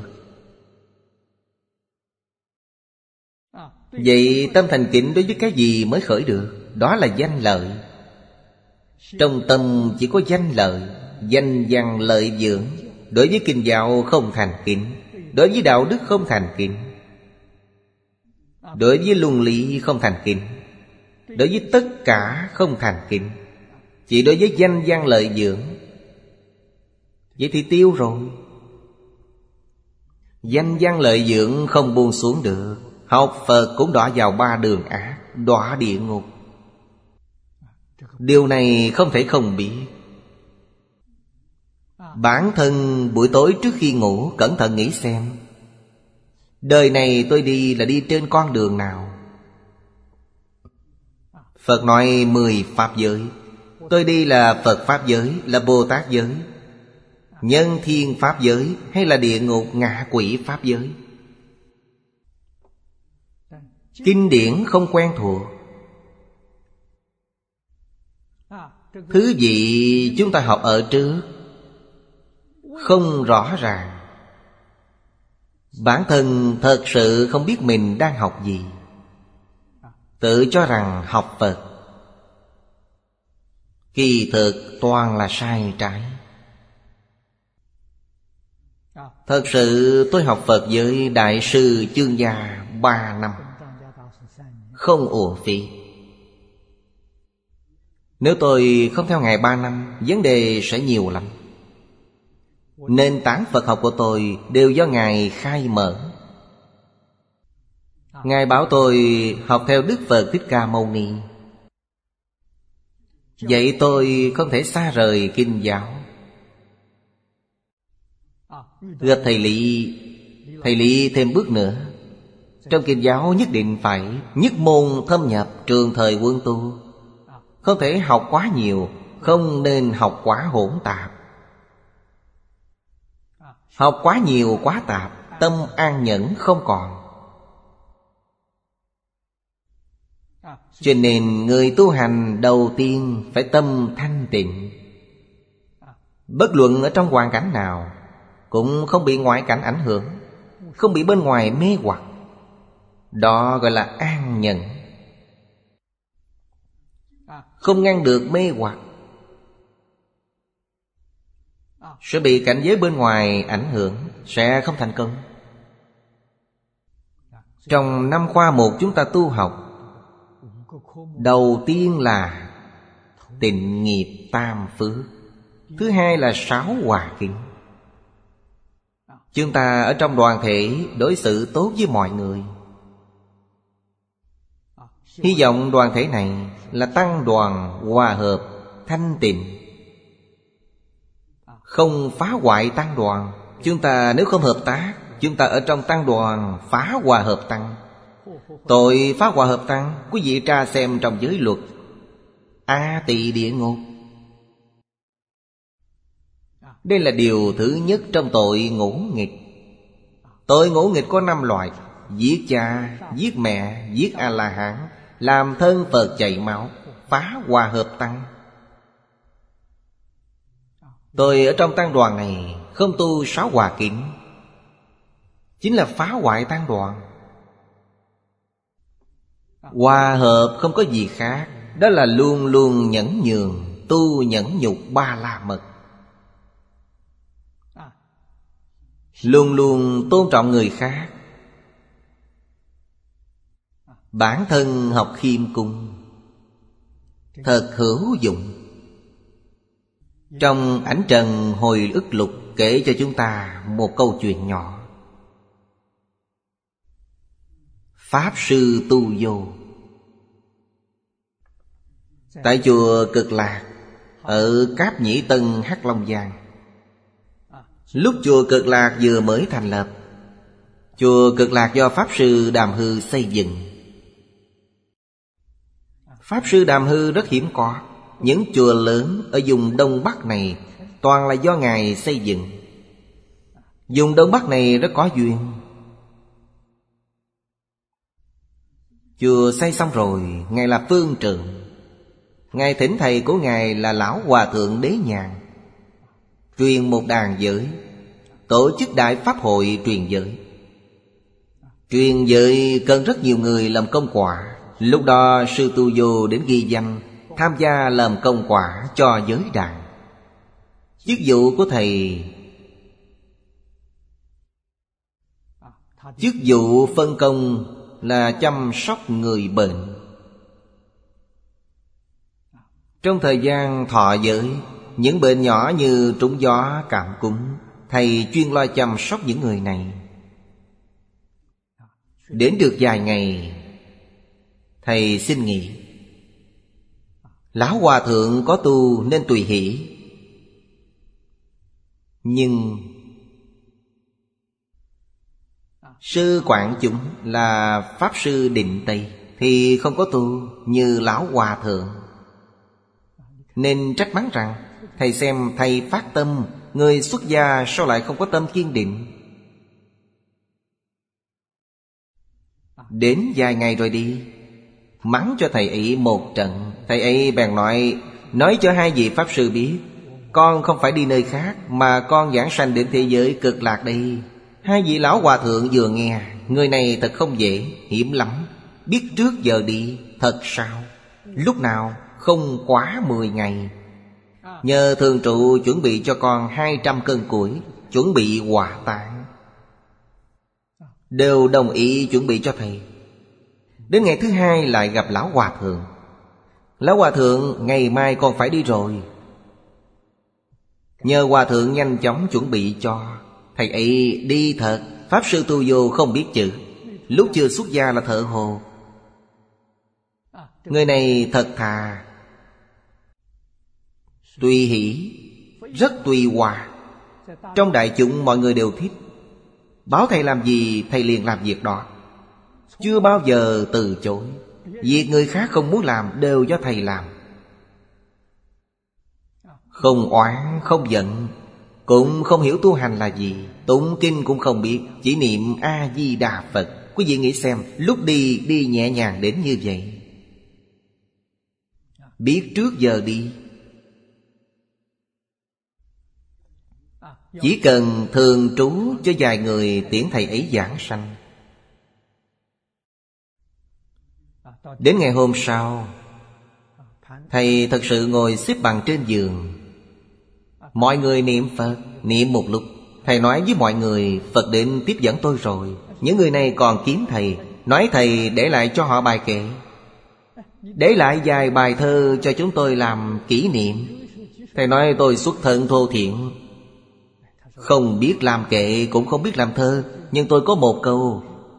Vậy tâm thành kính đối với cái gì mới khởi được? Đó là danh lợi. Trong tâm chỉ có danh lợi, danh văn lợi dưỡng. Đối với kinh giáo không thành kính, đối với đạo đức không thành kính, đối với luân lý không thành kính, đối với tất cả không thành kính, chỉ đối với danh văn lợi dưỡng. Vậy thì tiêu rồi. Danh văn lợi dưỡng không buông xuống được. Học Phật cũng đọa vào ba đường ác, đọa địa ngục. Điều này không thể không biết. Bản thân buổi tối trước khi ngủ cẩn thận nghĩ xem, đời này tôi đi là đi trên con đường nào? Phật nói mười pháp giới, tôi đi là Phật pháp giới, là Bồ Tát giới, nhân thiên pháp giới, hay là địa ngục ngạ quỷ pháp giới? Kinh điển không quen thuộc, thứ gì chúng ta học ở trước không rõ ràng, bản thân thật sự không biết mình đang học gì, tự cho rằng học Phật, kỳ thực toàn là sai trái. Thật sự tôi học Phật với Đại sư Chương Gia ba năm, không uổng phí. Nếu tôi không theo Ngài ba năm, vấn đề sẽ nhiều lắm. Nền tảng Phật học của tôi đều do Ngài khai mở. Ngài bảo tôi học theo Đức Phật Thích Ca Mâu Ni. Vậy tôi không thể xa rời kinh giáo. Gặp thầy Lý, Thầy lý thêm bước nữa. Trong kinh giáo nhất định phải nhất môn thâm nhập, trường thời quân tu. Không thể học quá nhiều, không nên học quá hỗn tạp. Học quá nhiều quá tạp, tâm an nhẫn không còn. Cho nên người tu hành đầu tiên phải tâm thanh tịnh. Bất luận ở trong hoàn cảnh nào cũng không bị ngoại cảnh ảnh hưởng, không bị bên ngoài mê hoặc. Đó gọi là an nhẫn. Không ngăn được mê hoặc, sẽ bị cảnh giới bên ngoài ảnh hưởng, sẽ không thành công. Trong năm khoa mục chúng ta tu học, đầu tiên là tịnh nghiệp tam phước, thứ hai là sáu hòa kính. Chúng ta ở trong đoàn thể đối xử tốt với mọi người. Hy vọng đoàn thể này là tăng đoàn hòa hợp, thanh tịnh, không phá hoại tăng đoàn. Chúng ta nếu không hợp tác, chúng ta ở trong tăng đoàn phá hòa hợp tăng. Tội phá hòa hợp tăng, quý vị tra xem trong giới luật, A Tỳ địa ngục. Đây là điều thứ nhất trong tội ngỗ nghịch. Tội ngỗ nghịch có năm loại: giết cha, giết mẹ, giết A-la-hán, làm thân Phật chảy máu, phá hòa hợp tăng. Tôi ở trong tăng đoàn này không tu sáu hòa kính, chính là phá hoại tăng đoàn. Hòa hợp không có gì khác, đó là luôn luôn nhẫn nhường, tu nhẫn nhục ba la mật. Luôn luôn tôn trọng người khác, bản thân học khiêm cung, thật hữu dụng. Trong Ảnh Trần Hồi Ức Lục kể cho chúng ta một câu chuyện nhỏ. Pháp Sư Tu Vô tại chùa Cực Lạc ở Cáp Nhĩ Tân, Hắc Long Giang. Lúc chùa Cực Lạc vừa mới thành lập, chùa Cực Lạc do Pháp Sư Đàm Hư xây dựng. Pháp Sư Đàm Hư rất hiếm có. Những chùa lớn ở vùng Đông Bắc này toàn là do Ngài xây dựng. Vùng Đông Bắc này rất có duyên. Chùa xây xong rồi, Ngài là phương trượng. Ngài thỉnh thầy của Ngài là Lão Hòa Thượng Đế Nhàn, truyền một đàn giới, tổ chức đại pháp hội truyền giới. Truyền giới cần rất nhiều người làm công quả. Lúc đó Sư Tu Vô đến ghi danh tham gia làm công quả cho giới đàn. Chức vụ của thầy, chức vụ phân công là chăm sóc người bệnh. Trong thời gian thọ giới, những bệnh nhỏ như trúng gió, cảm cúm, thầy chuyên lo chăm sóc những người này. Đến được vài ngày, thầy xin nghỉ. Lão Hòa Thượng có tu nên tùy hỷ. Nhưng sư quản chúng là Pháp Sư Định Tây thì không có tu như Lão Hòa Thượng, nên trách mắng rằng: thầy xem thầy phát tâm, người xuất gia sao lại không có tâm kiên định. Đến vài ngày rồi đi, mắng cho thầy ấy một trận. Thầy ấy bèn nói: nói cho hai vị Pháp Sư biết, con không phải đi nơi khác, mà con giảng sanh đến thế giới Cực Lạc đây. Hai vị Lão Hòa Thượng vừa nghe, người này thật không dễ, hiểm lắm. Biết trước giờ đi, thật sao? Lúc nào không quá mười ngày. Nhờ thường trụ chuẩn bị cho con hai trăm cân củi, chuẩn bị hỏa táng, đều đồng ý chuẩn bị cho thầy. Đến ngày thứ hai lại gặp Lão Hòa Thượng. Lão Hòa Thượng: ngày mai con phải đi rồi. Nhờ Hòa Thượng nhanh chóng chuẩn bị cho. Thầy ấy đi thật. Pháp Sư Tu Vô không biết chữ, lúc chưa xuất gia là thợ hồ. Người này thật thà, tùy hỷ, rất tùy hòa. Trong đại chúng mọi người đều thích. Bảo thầy làm gì thầy liền làm việc đó, chưa bao giờ từ chối. Việc người khác không muốn làm đều do thầy làm. Không oán, không giận, cũng không hiểu tu hành là gì, tụng kinh cũng không biết, chỉ niệm A-di-đà Phật. Quý vị nghĩ xem, lúc đi, đi nhẹ nhàng đến như vậy. Biết trước giờ đi. Chỉ cần thường trú cho vài người tiễn thầy ấy giảng sanh. Đến ngày hôm sau, thầy thật sự ngồi xếp bằng trên giường. Mọi người niệm Phật, niệm một lúc. Thầy nói với mọi người, Phật định tiếp dẫn tôi rồi. Những người này còn kiếm thầy, nói thầy để lại cho họ bài kệ, để lại vài bài thơ cho chúng tôi làm kỷ niệm. Thầy nói tôi xuất thân thô thiện, không biết làm kệ cũng không biết làm thơ, nhưng tôi có một câu,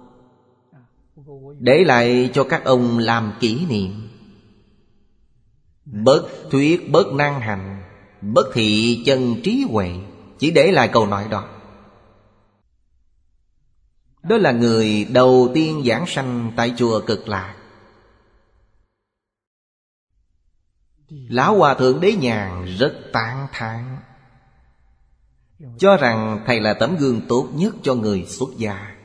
để lại cho các ông làm kỷ niệm. Bất thuyết bất năng hành, bất thị chân trí huệ. Chỉ để lại câu nói đó. Đó là người đầu tiên giảng sanh tại chùa Cực Lạc. Lão Hòa Thượng Đế Nhàn rất tán thán, cho rằng thầy là tấm gương tốt nhất cho người xuất gia.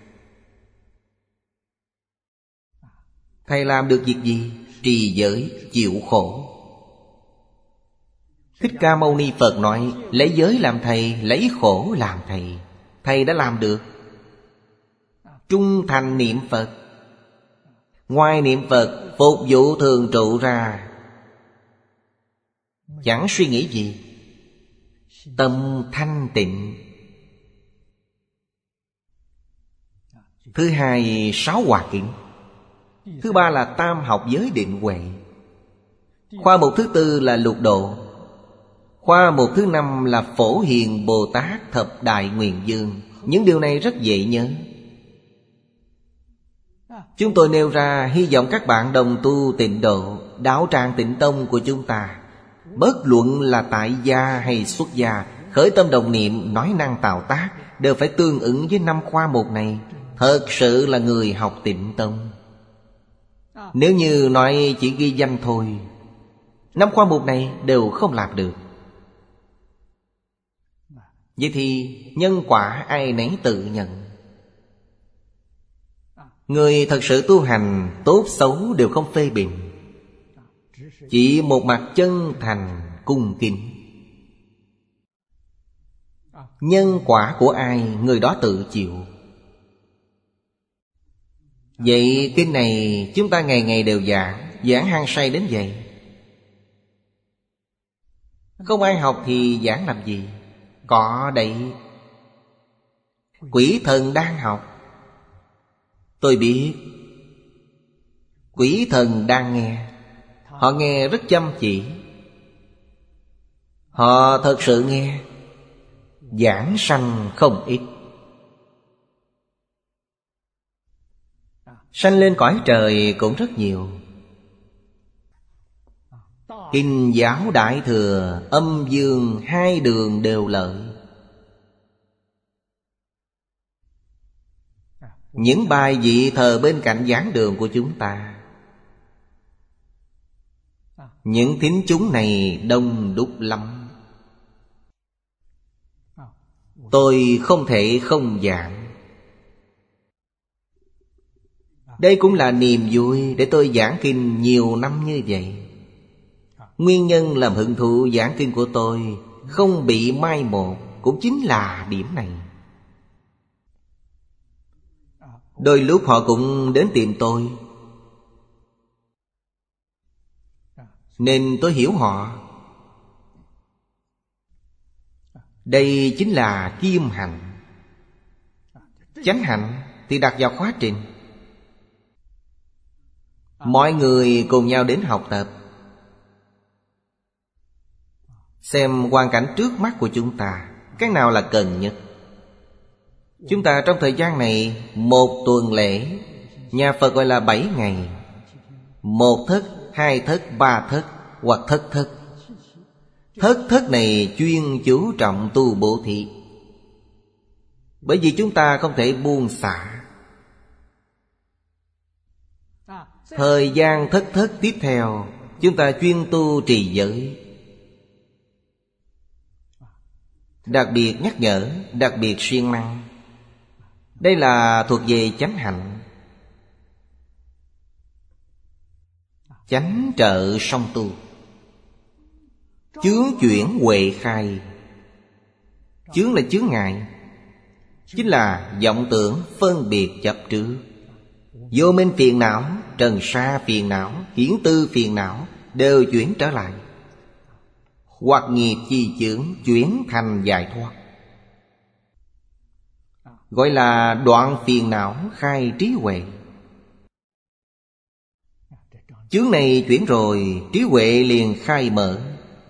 Thầy làm được việc gì? Trì giới, chịu khổ. Thích Ca Mâu Ni Phật nói, lấy giới làm thầy, lấy khổ làm thầy. Thầy đã làm được. Trung thành niệm Phật. Ngoài niệm Phật, phục vụ thường trụ ra, chẳng suy nghĩ gì, tâm thanh tịnh. Thứ hai, sáu hòa kính. Thứ ba là tam học giới định huệ. Khoa mục thứ tư là lục độ. Khoa mục thứ năm là Phổ Hiền Bồ Tát Thập Đại Nguyện Dương. Những điều này rất dễ nhớ. Chúng tôi nêu ra hy vọng các bạn đồng tu Tịnh Độ, đạo tràng Tịnh Tông của chúng ta, bất luận là tại gia hay xuất gia, khởi tâm đồng niệm, nói năng tạo tác, đều phải tương ứng với năm khoa mục này. Thật sự là người học Tịnh Tông. Nếu như nói chỉ ghi danh thôi, năm khoa mục này đều không làm được. Vậy thì nhân quả ai nấy tự nhận. Người thật sự tu hành, tốt xấu đều không phê bình, chỉ một mặt chân thành cung kính. Nhân quả của ai, người đó tự chịu. Vậy kinh này chúng ta ngày ngày đều giảng, giảng hăng say đến vậy. Không ai học thì giảng làm gì? Có đấy. Quỷ thần đang học, tôi biết. Quỷ thần đang nghe, họ nghe rất chăm chỉ. Họ thật sự nghe. Giảng sanh không ít. Sanh lên cõi trời cũng rất nhiều. Kinh giáo Đại Thừa, âm dương hai đường đều lợi. Những bài vị thờ bên cạnh giảng đường của chúng ta, những thính chúng này đông đúc lắm. Tôi không thể không giảng. Đây cũng là niềm vui để tôi giảng kinh nhiều năm như vậy. Nguyên nhân làm hưởng thụ giảng kinh của tôi không bị mai một cũng chính là điểm này. Đôi lúc họ cũng đến tìm tôi, nên tôi hiểu họ. Đây chính là kim hạnh. Chánh hạnh thì đặt vào khóa trình. Mọi người cùng nhau đến học tập, xem hoàn cảnh trước mắt của chúng ta, cái nào là cần nhất. Chúng ta trong thời gian này, một tuần lễ, nhà Phật gọi là bảy ngày, một thất, hai thất, ba thất, hoặc thất thất. Thất thất này chuyên chú trọng tu bố thí. Bởi vì chúng ta không thể buông xả. Thời gian thất thất tiếp theo, chúng ta chuyên tu trì giới. Đặc biệt nhắc nhở, đặc biệt siêng năng. Đây là thuộc về chánh hạnh. Chánh trợ song tu. Chướng chuyển huệ khai. Chướng là chướng ngại, chính là vọng tưởng phân biệt chấp trước. Vô minh phiền não, trần sa phiền não, hiển tư phiền não đều chuyển trở lại. Hoặc nghiệp chi chướng chuyển thành giải thoát, gọi là đoạn phiền não khai trí huệ. Chướng này chuyển rồi, trí huệ liền khai mở.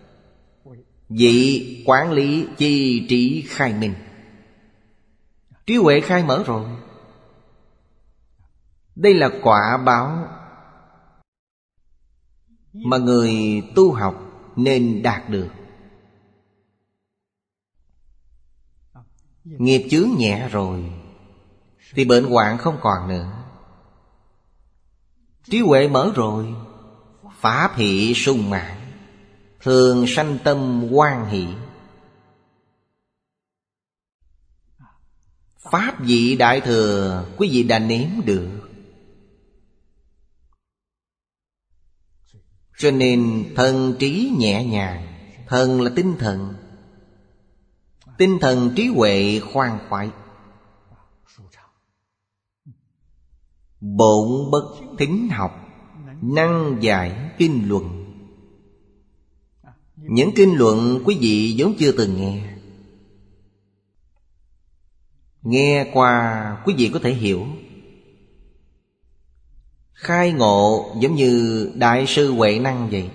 Vị quản lý chi trí khai minh. Trí huệ khai mở rồi. Đây là quả báo mà người tu học nên đạt được. Nghiệp chướng nhẹ rồi thì bệnh hoạn không còn nữa. Trí huệ mở rồi, pháp hỷ sung mãn, thường sanh tâm hoan hỷ. Pháp vị đại thừa quý vị đã nếm được. Cho nên thần trí nhẹ nhàng. Thần là tinh thần. Tinh thần trí huệ khoan khoái. Bổn bất thính học, năng giải kinh luận. Những kinh luận quý vị vốn chưa từng nghe. Nghe qua quý vị có thể hiểu. Khai ngộ giống như Đại sư Huệ Năng vậy.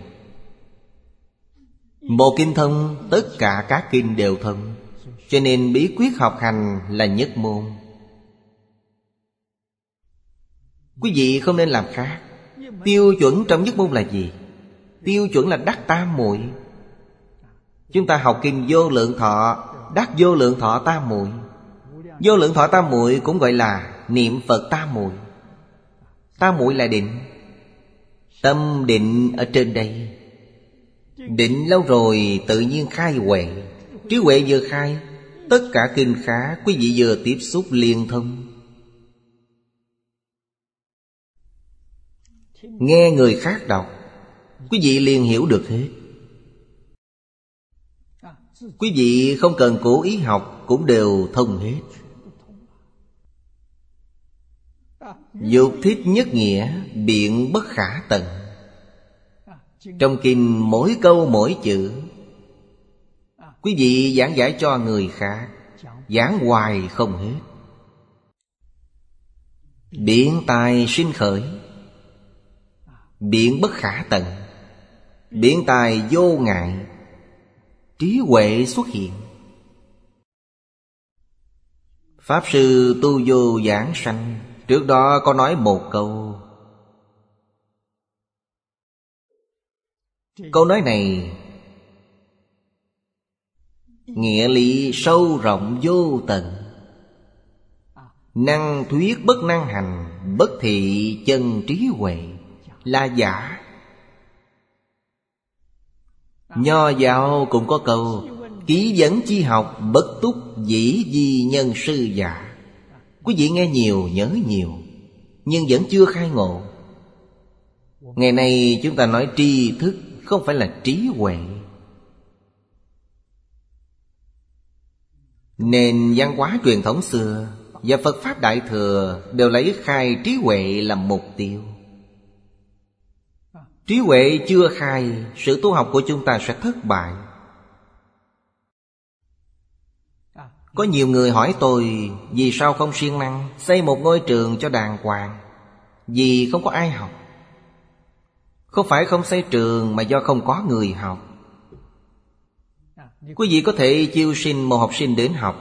Một kinh thông, tất cả các kinh đều thông. Cho nên bí quyết học hành là nhất môn. Quý vị không nên làm khác. Tiêu chuẩn trong nhất môn là gì? Tiêu chuẩn là đắc tam muội. Chúng ta học kinh Vô Lượng Thọ, đắc Vô Lượng Thọ tam muội. Vô Lượng Thọ tam muội cũng gọi là niệm Phật tam muội. Tam muội là định. Tâm định ở trên đây. Định lâu rồi tự nhiên khai huệ. Trí huệ vừa khai, tất cả kinh khá quý vị vừa tiếp xúc liên thông. Nghe người khác đọc, quý vị liền hiểu được hết. Quý vị không cần cố ý học cũng đều thông hết. Dục thích nhất nghĩa, biện bất khả tận. Trong kinh mỗi câu mỗi chữ, quý vị giảng giải cho người khác, giảng hoài không hết. Biện tài sinh khởi, biện bất khả tận. Biện tài vô ngại, trí huệ xuất hiện. Pháp sư Tu Vô Giảng Sanh trước đó có nói một câu. Câu nói này nghĩa lý sâu rộng vô tận. Năng thuyết bất năng hành, bất thị chân trí huệ, là giả. Nho giáo cũng có câu ký dẫn chi học, bất túc dĩ di nhân sư giả. Quý vị nghe nhiều, nhớ nhiều, nhưng vẫn chưa khai ngộ. Ngày nay chúng ta nói tri thức, không phải là trí huệ. Nền văn hóa truyền thống xưa và Phật Pháp Đại Thừa đều lấy khai trí huệ làm mục tiêu. Trí huệ chưa khai, sự tu học của chúng ta sẽ thất bại. Có nhiều người hỏi tôi, vì sao không siêng năng xây một ngôi trường cho đàng hoàng? Vì không có ai học. Không phải không xây trường mà do không có người học. Quý vị có thể chiêu sinh một học sinh đến học,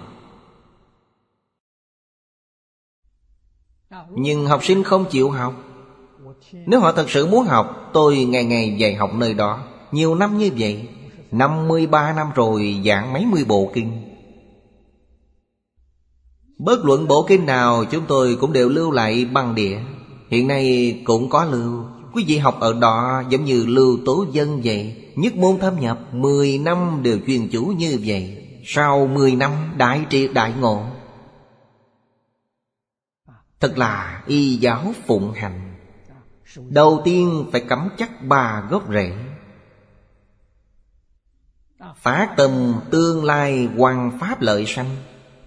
nhưng học sinh không chịu học. Nếu họ thật sự muốn học, tôi ngày ngày dạy học nơi đó, nhiều năm như vậy, năm mươi ba năm rồi, giảng mấy mươi bộ kinh. Bất luận bộ kinh nào chúng tôi cũng đều lưu lại băng đĩa. Hiện nay cũng có lưu. Quý vị học ở đó giống như Lưu Tố Dân vậy. Nhất môn thâm nhập mười năm đều chuyên chú như vậy. Sau mười năm đại triệt đại ngộ. Thật là y giáo phụng hành. Đầu tiên phải cắm chắc ba gốc rễ. Phát tâm tương lai hoằng pháp lợi sanh.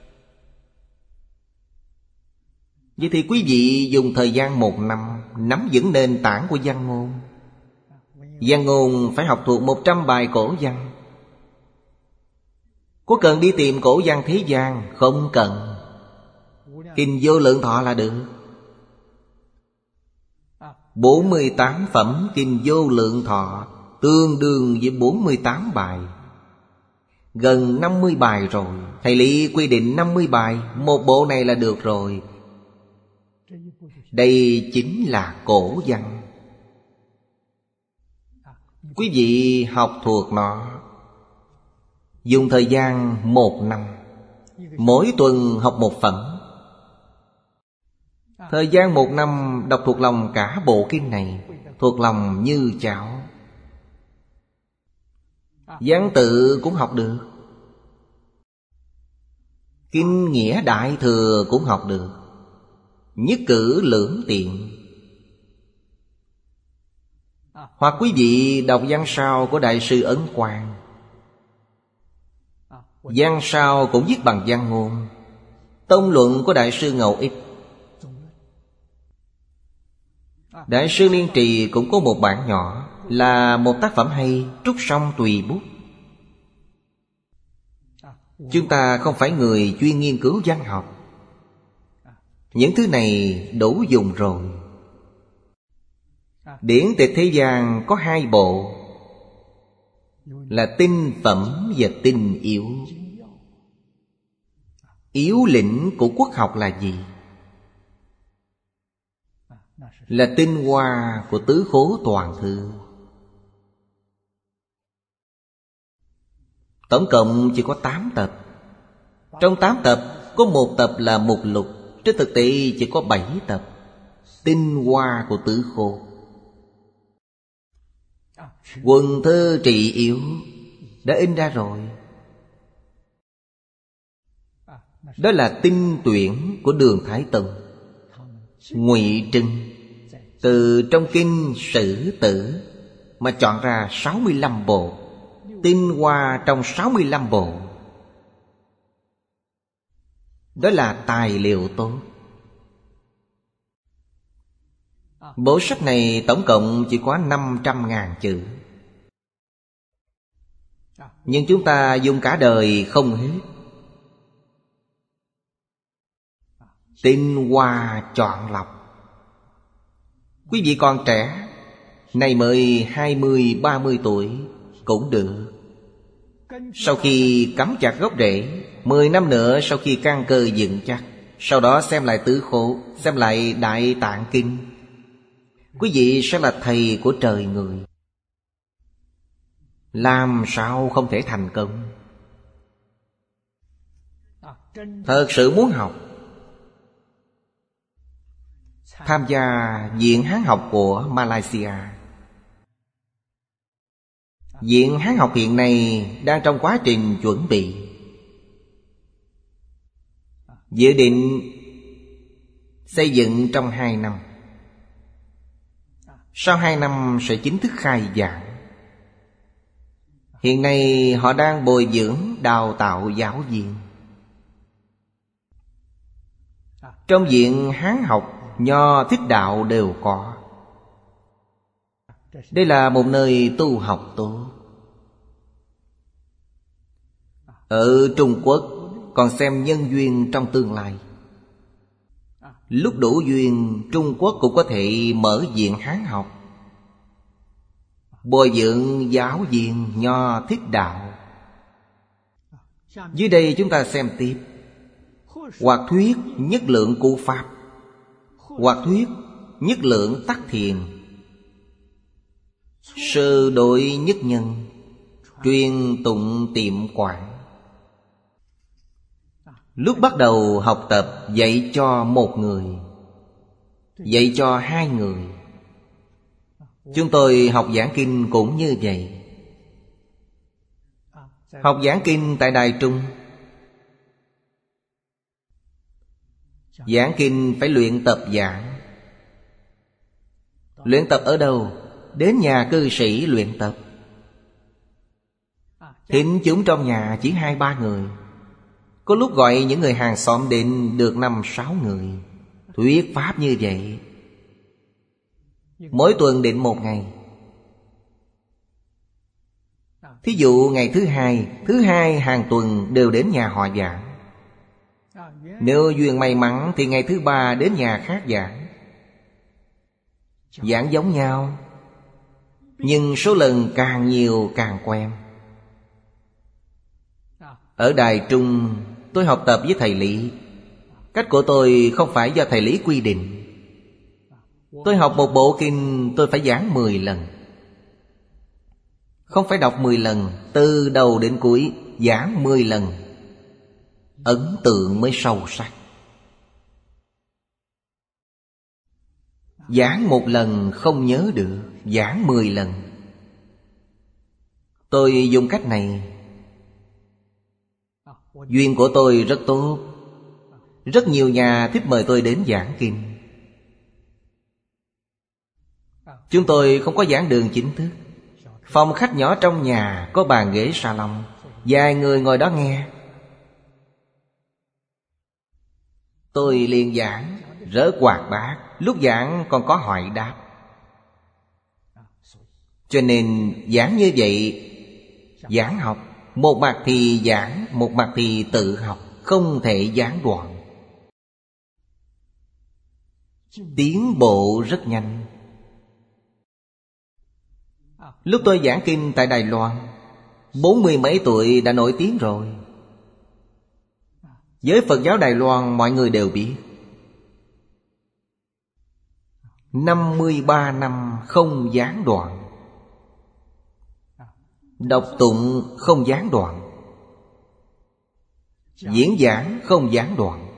Vậy thì quý vị dùng thời gian một năm nắm vững nền tảng của văn ngôn. Văn ngôn phải học thuộc một trăm bài cổ văn. Có cần đi tìm cổ văn thế gian? Không cần. Kinh Vô Lượng Thọ là được. Bốn mươi tám phẩm Kinh Vô Lượng Thọ tương đương với bốn mươi tám bài. Gần năm mươi bài rồi. Thầy Lý quy định năm mươi bài. Một bộ này là được rồi. Đây chính là cổ văn. Quý vị học thuộc nó. Dùng thời gian một năm. Mỗi tuần học một phẩm. Thời gian một năm đọc thuộc lòng cả bộ kinh này. Thuộc lòng như chảo. Văn tự cũng học được. Kinh nghĩa đại thừa cũng học được. Nhất cử lưỡng tiện. Hoặc quý vị đọc văn sao của Đại sư Ấn Quang. Văn sao cũng viết bằng văn ngôn. Tông luận của Đại sư Ngẫu Ích. Đại sư Liên Trì cũng có một bản nhỏ. Là một tác phẩm hay. Trúc Song tùy bút. Chúng ta không phải người chuyên nghiên cứu văn học. Những thứ này đủ dùng rồi. Điển tịch thế gian có hai bộ. Là tinh phẩm và tinh yếu. Yếu lĩnh của quốc học là gì? Là tinh hoa của tứ khố toàn thư. Tổng cộng chỉ có tám tập. Trong tám tập có một tập là mục lục. Trên thực tế chỉ có bảy tập. Tinh hoa của tứ khố. Quần thơ trị yếu đã in ra rồi. Đó là tinh tuyển của Đường Thái Tông, Ngụy Trưng. Từ trong kinh Sử Tử mà chọn ra sáu mươi lăm bộ. Tinh hoa trong sáu mươi lăm bộ. Đó là tài liệu tốt. Bộ sách này tổng cộng chỉ có năm trăm ngàn chữ. Nhưng chúng ta dùng cả đời không hết. Tinh hoa chọn lọc. Quý vị còn trẻ, nay mới hai mươi ba mươi tuổi cũng được. Sau khi cắm chặt gốc rễ, mười năm nữa sau khi căn cơ dựng chắc, sau đó xem lại tứ khổ, xem lại Đại Tạng Kinh, quý vị sẽ là thầy của trời người. Làm sao không thể thành công? Thật sự muốn học, tham gia Viện Hán học của Malaysia. Viện Hán học hiện nay đang trong quá trình chuẩn bị. Dự định xây dựng trong hai năm. Sau hai năm sẽ chính thức khai giảng. Hiện nay họ đang bồi dưỡng đào tạo giáo viên. Trong Viện Hán học, Nho Thích Đạo đều có. Đây là một nơi tu học tốt. Ở Trung Quốc còn xem nhân duyên trong tương lai. Lúc đủ duyên, Trung Quốc cũng có thể mở Viện Hán học, bồi dưỡng giáo viên Nho Thích Đạo. Dưới đây chúng ta xem tiếp. Hoặc thuyết nhất lượng cụ pháp, hoặc thuyết nhất lượng tắc thiền, sơ đội nhất nhân, truyền tụng tiệm quảng. Lúc bắt đầu học tập dạy cho một người, dạy cho hai người. Chúng tôi học giảng kinh cũng như vậy. Học giảng kinh tại Đài Trung, giảng kinh phải luyện tập giảng. Luyện tập ở đâu? Đến nhà cư sĩ luyện tập. Thính chúng trong nhà chỉ hai ba người. Có lúc gọi những người hàng xóm đến được năm sáu người. Thuyết pháp như vậy. Mỗi tuần định một ngày. Thí dụ ngày thứ hai, thứ hai hàng tuần đều đến nhà họ giảng. Nếu duyên may mắn thì ngày thứ ba đến nhà khác giảng. Giảng giống nhau, nhưng số lần càng nhiều càng quen. Ở Đài Trung tôi học tập với thầy Lý. Cách của tôi không phải do thầy Lý quy định. Tôi học một bộ kinh tôi phải giảng mười lần. Không phải đọc mười lần, từ đầu đến cuối giảng mười lần. Ấn tượng mới sâu sắc. Giảng một lần không nhớ được, giảng mười lần. Tôi dùng cách này. Duyên của tôi rất tốt. Rất nhiều nhà thích mời tôi đến giảng kinh. Chúng tôi không có giảng đường chính thức. Phòng khách nhỏ trong nhà có bàn ghế salon, vài người ngồi đó nghe. Tôi liền giảng, rỡ quạt bát. Lúc giảng còn có hỏi đáp. Cho nên giảng như vậy, giảng học, một mặt thì giảng, một mặt thì tự học, không thể gián đoạn. Tiến bộ rất nhanh. Lúc tôi giảng kinh tại Đài Loan, bốn mươi mấy tuổi đã nổi tiếng rồi. Với Phật giáo Đài Loan mọi người đều biết. Năm mươi ba năm không gián đoạn. Đọc tụng không gián đoạn. Diễn giảng không gián đoạn.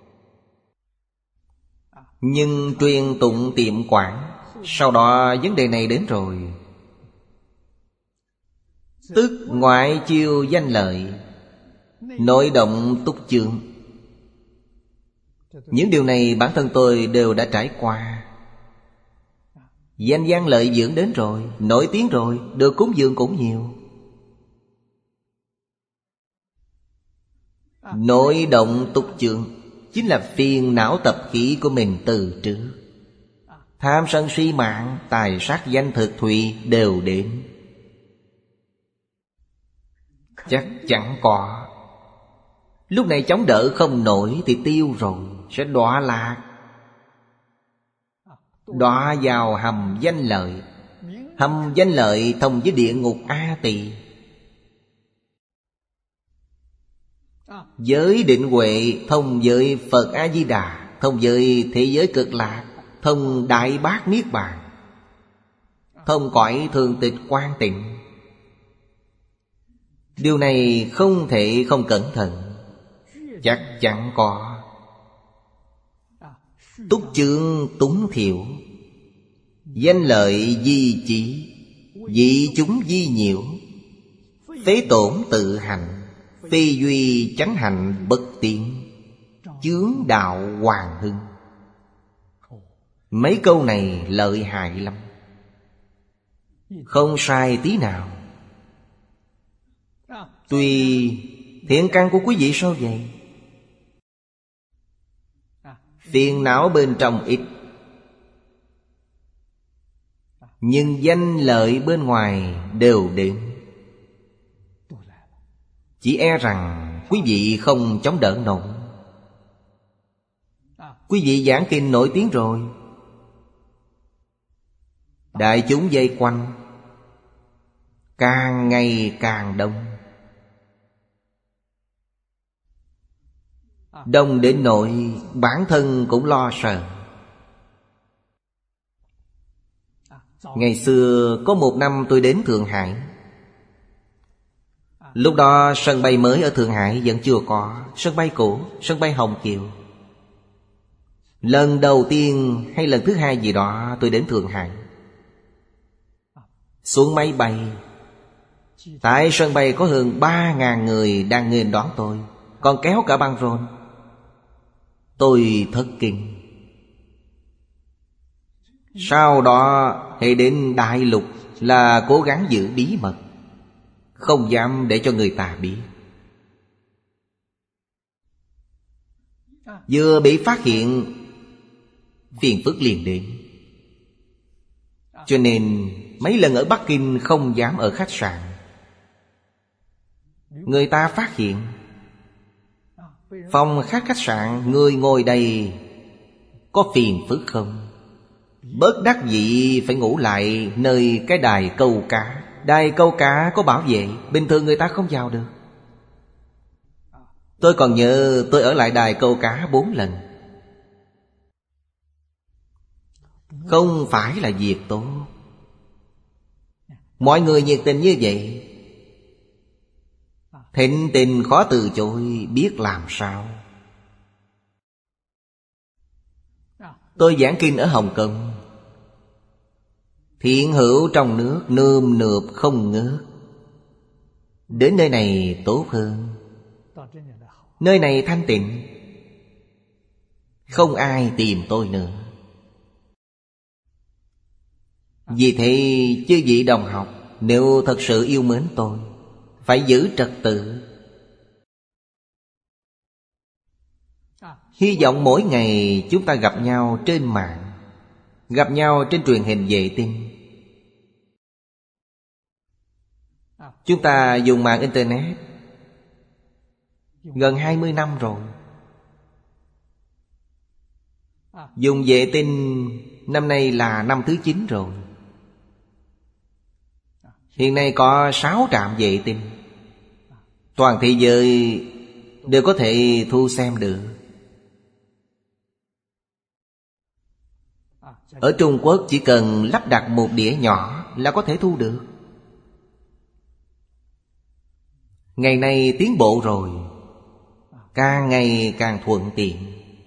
Nhưng truyền tụng tiệm quản, sau đó vấn đề này đến rồi. Tức ngoại chiêu danh lợi, nội động túc chương. Những điều này bản thân tôi đều đã trải qua. Danh văn lợi dưỡng đến rồi, nổi tiếng rồi, được cúng dường cũng nhiều. Nội động túc chương chính là phiền não tập khí của mình từ trước. Tham sân si mạng, tài sắc danh thực thùy đều đến. Chắc chắn có. Lúc này chống đỡ không nổi thì tiêu rồi, sẽ đọa lạc. Đọa vào hầm danh lợi. Hầm danh lợi thông với địa ngục A Tỳ. Giới định huệ thông với Phật A-di-đà, thông với thế giới cực lạc, thông Đại Bát Niết Bàn, thông cõi thường tịch Quang Tịnh. Điều này không thể không cẩn thận. Chắc chắn có. Túc chương túng thiểu, danh lợi di chỉ, dị chúng di nhiễu, phế tổn tự hành, phi duy chánh hạnh bất tiến, chướng đạo hoàng hưng. Mấy câu này lợi hại lắm, không sai tí nào. Tuy thiện căn của quý vị sao vậy? Phiền não bên trong ít, nhưng danh lợi bên ngoài đều đến. Chỉ e rằng quý vị không chống đỡ nổi. Quý vị giảng kinh nổi tiếng rồi, đại chúng vây quanh, càng ngày càng đông. Đông đến nỗi bản thân cũng lo sợ. Ngày xưa có một năm tôi đến Thượng Hải. Lúc đó sân bay mới ở Thượng Hải vẫn chưa có. Sân bay cũ, sân bay Hồng Kiều. Lần đầu tiên hay lần thứ hai gì đó tôi đến Thượng Hải. Xuống máy bay, tại sân bay có hơn ba ngàn người đang nghênh đón tôi, còn kéo cả băng rôn. Tôi thất kinh. Sau đó hãy đến đại lục là cố gắng giữ bí mật, không dám để cho người ta biết. Vừa bị phát hiện, phiền phức liền đến. Cho nên mấy lần ở Bắc Kinh không dám ở khách sạn. Người ta phát hiện phòng khách khách sạn người ngồi đầy, có phiền phức không? Bất đắc dĩ phải ngủ lại nơi cái đài câu cá. Đài câu cá có bảo vệ, bình thường người ta không vào được. Tôi còn nhớ tôi ở lại đài câu cá bốn lần. Không phải là việc tốt. Mọi người nhiệt tình như vậy, thịnh tình khó từ chối, biết làm sao. Tôi giảng kinh ở Hồng Kông, thiện hữu trong nước nườm nượp không ngớt. Đến nơi này tốt hơn. Nơi này thanh tịnh, không ai tìm tôi nữa. Vì thế chư vị đồng học, nếu thật sự yêu mến tôi, phải giữ trật tự. Hy vọng mỗi ngày chúng ta gặp nhau trên mạng, gặp nhau trên truyền hình vệ tinh. Chúng ta dùng mạng Internet gần hai mươi năm rồi. Dùng vệ tinh năm nay là năm thứ chín rồi. Hiện nay có sáu trạm vệ tinh. Toàn thế giới đều có thể thu xem được. Ở Trung Quốc chỉ cần lắp đặt một đĩa nhỏ là có thể thu được. Ngày nay tiến bộ rồi, càng ngày càng thuận tiện.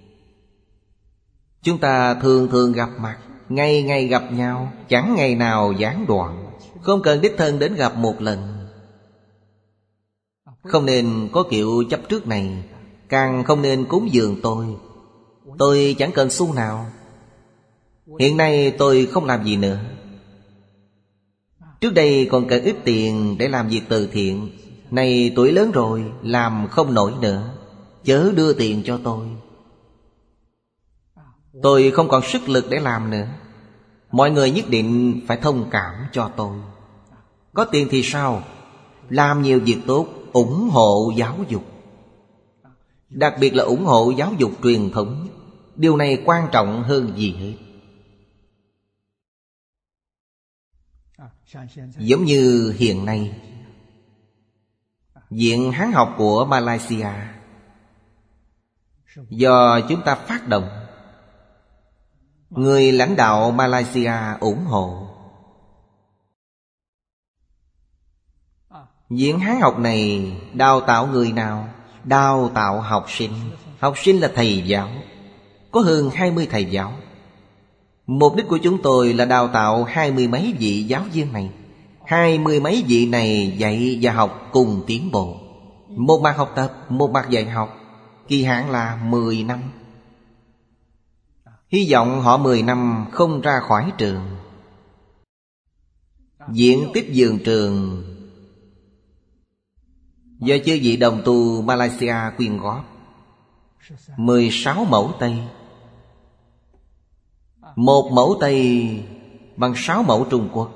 Chúng ta thường thường gặp mặt, ngày ngày gặp nhau, chẳng ngày nào gián đoạn. Không cần đích thân đến gặp một lần. Không nên có kiểu chấp trước này, càng không nên cúng dường tôi. Tôi chẳng cần xu nào. Hiện nay tôi không làm gì nữa. Trước đây còn cần ít tiền để làm việc từ thiện. Này tuổi lớn rồi, làm không nổi nữa, chớ đưa tiền cho tôi. Tôi không còn sức lực để làm nữa. Mọi người nhất định phải thông cảm cho tôi. Có tiền thì sao? Làm nhiều việc tốt, ủng hộ giáo dục. Đặc biệt là ủng hộ giáo dục truyền thống. Điều này quan trọng hơn gì hết. Giống như hiện nay, Viện Hán học của Malaysia do chúng ta phát động. Người lãnh đạo Malaysia ủng hộ. Viện Hán học này đào tạo người nào? Đào tạo học sinh. Học sinh là thầy giáo, có hơn hai mươi thầy giáo. Mục đích của chúng tôi là đào tạo hai mươi mấy vị giáo viên này. Hai mươi mấy vị này dạy và học cùng tiến bộ. Một mặt học tập, một mặt dạy học. Kỳ hạn là mười năm. Hy vọng họ mười năm không ra khỏi trường. Diện tích vườn trường do chư vị đồng tu Malaysia quyên góp mười sáu mẫu Tây. Một mẫu Tây bằng sáu mẫu Trung Quốc,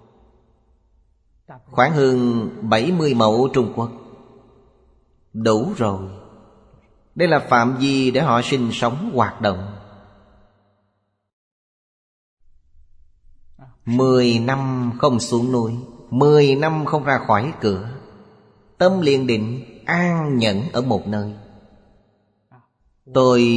khoảng hơn bảy mươi mẫu Trung Quốc. Đủ rồi. Đây là phạm vi để họ sinh sống hoạt động. Mười năm không xuống núi, mười năm không ra khỏi cửa. Tâm liền định an nhẫn ở một nơi. Tôi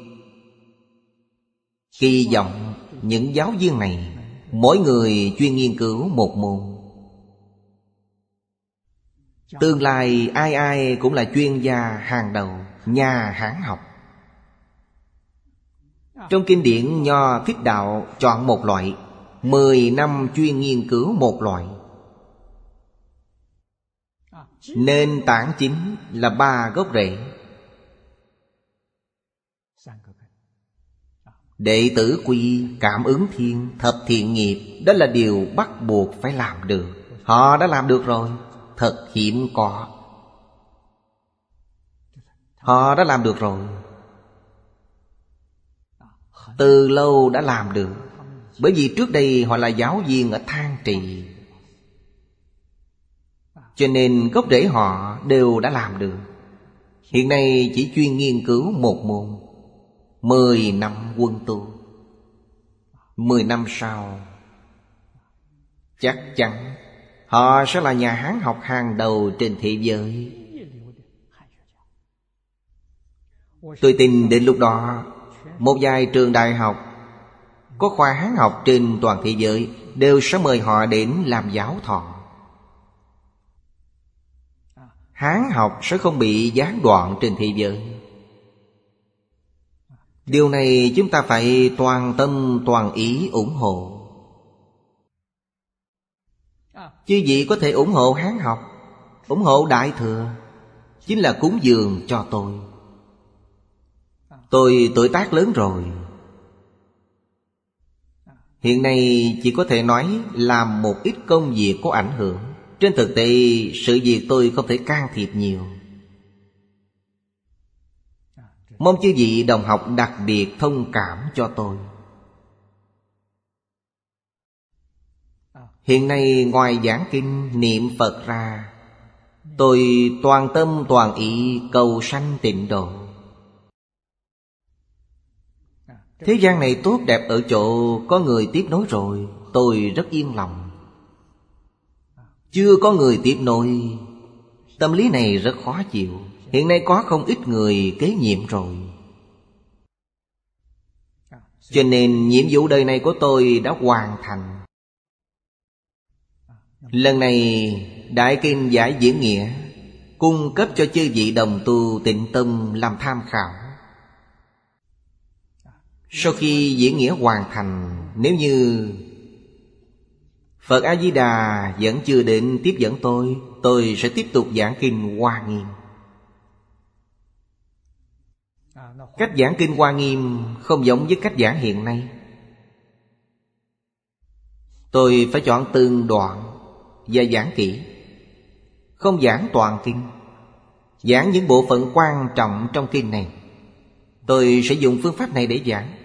kỳ vọng những giáo viên này mỗi người chuyên nghiên cứu một môn. Tương lai ai ai cũng là chuyên gia hàng đầu, nhà Hán học. Trong kinh điển Nho Thích Đạo chọn một loại, mười năm chuyên nghiên cứu một loại. Nền tảng chính là ba gốc rễ. Đệ tử quy, cảm ứng thiên, thập thiện nghiệp, đó là điều bắt buộc phải làm được. Họ đã làm được rồi, thật hiếm có. Họ đã làm được rồi, từ lâu đã làm được. Bởi vì trước đây họ là giáo viên ở Thang Trì, cho nên gốc rễ họ đều đã làm được. Hiện nay chỉ chuyên nghiên cứu một môn, Mười năm quân tu. Mười năm sau chắc chắn họ sẽ là nhà Hán học hàng đầu trên thế giới. Tôi tin đến lúc đó, một vài trường đại học có khoa Hán học trên toàn thế giới đều sẽ mời họ đến làm giáo thọ. Hán học sẽ không bị gián đoạn trên thế giới. Điều này chúng ta phải toàn tâm toàn ý ủng hộ. Chư vị có thể ủng hộ Hán học, ủng hộ Đại Thừa, chính là cúng dường cho tôi. Tôi tuổi tác lớn rồi, hiện nay chỉ có thể nói làm một ít công việc có ảnh hưởng. Trên thực tế sự việc tôi không thể can thiệp nhiều. Mong chư vị đồng học đặc biệt thông cảm cho tôi. Hiện nay ngoài giảng kinh niệm Phật ra, tôi toàn tâm toàn ý cầu sanh tịnh độ. Thế gian này tốt đẹp ở chỗ có người tiếp nối rồi, tôi rất yên lòng. Chưa có người tiếp nối, tâm lý này rất khó chịu. Hiện nay có không ít người kế nhiệm rồi, cho nên nhiệm vụ đời này của tôi đã hoàn thành. Lần này Đại Kinh Giải Diễn Nghĩa cung cấp cho chư vị đồng tu Tịnh Tâm làm tham khảo. Sau khi diễn nghĩa hoàn thành, nếu như Phật A-di-đà vẫn chưa đến tiếp dẫn tôi, tôi sẽ tiếp tục giảng kinh Hoa Nghiêm. Cách giảng kinh Hoa Nghiêm không giống với cách giảng hiện nay. Tôi phải chọn từng đoạn và giảng kỹ, không giảng toàn kinh, giảng những bộ phận quan trọng trong kinh này. Tôi sẽ dùng phương pháp này để giảng.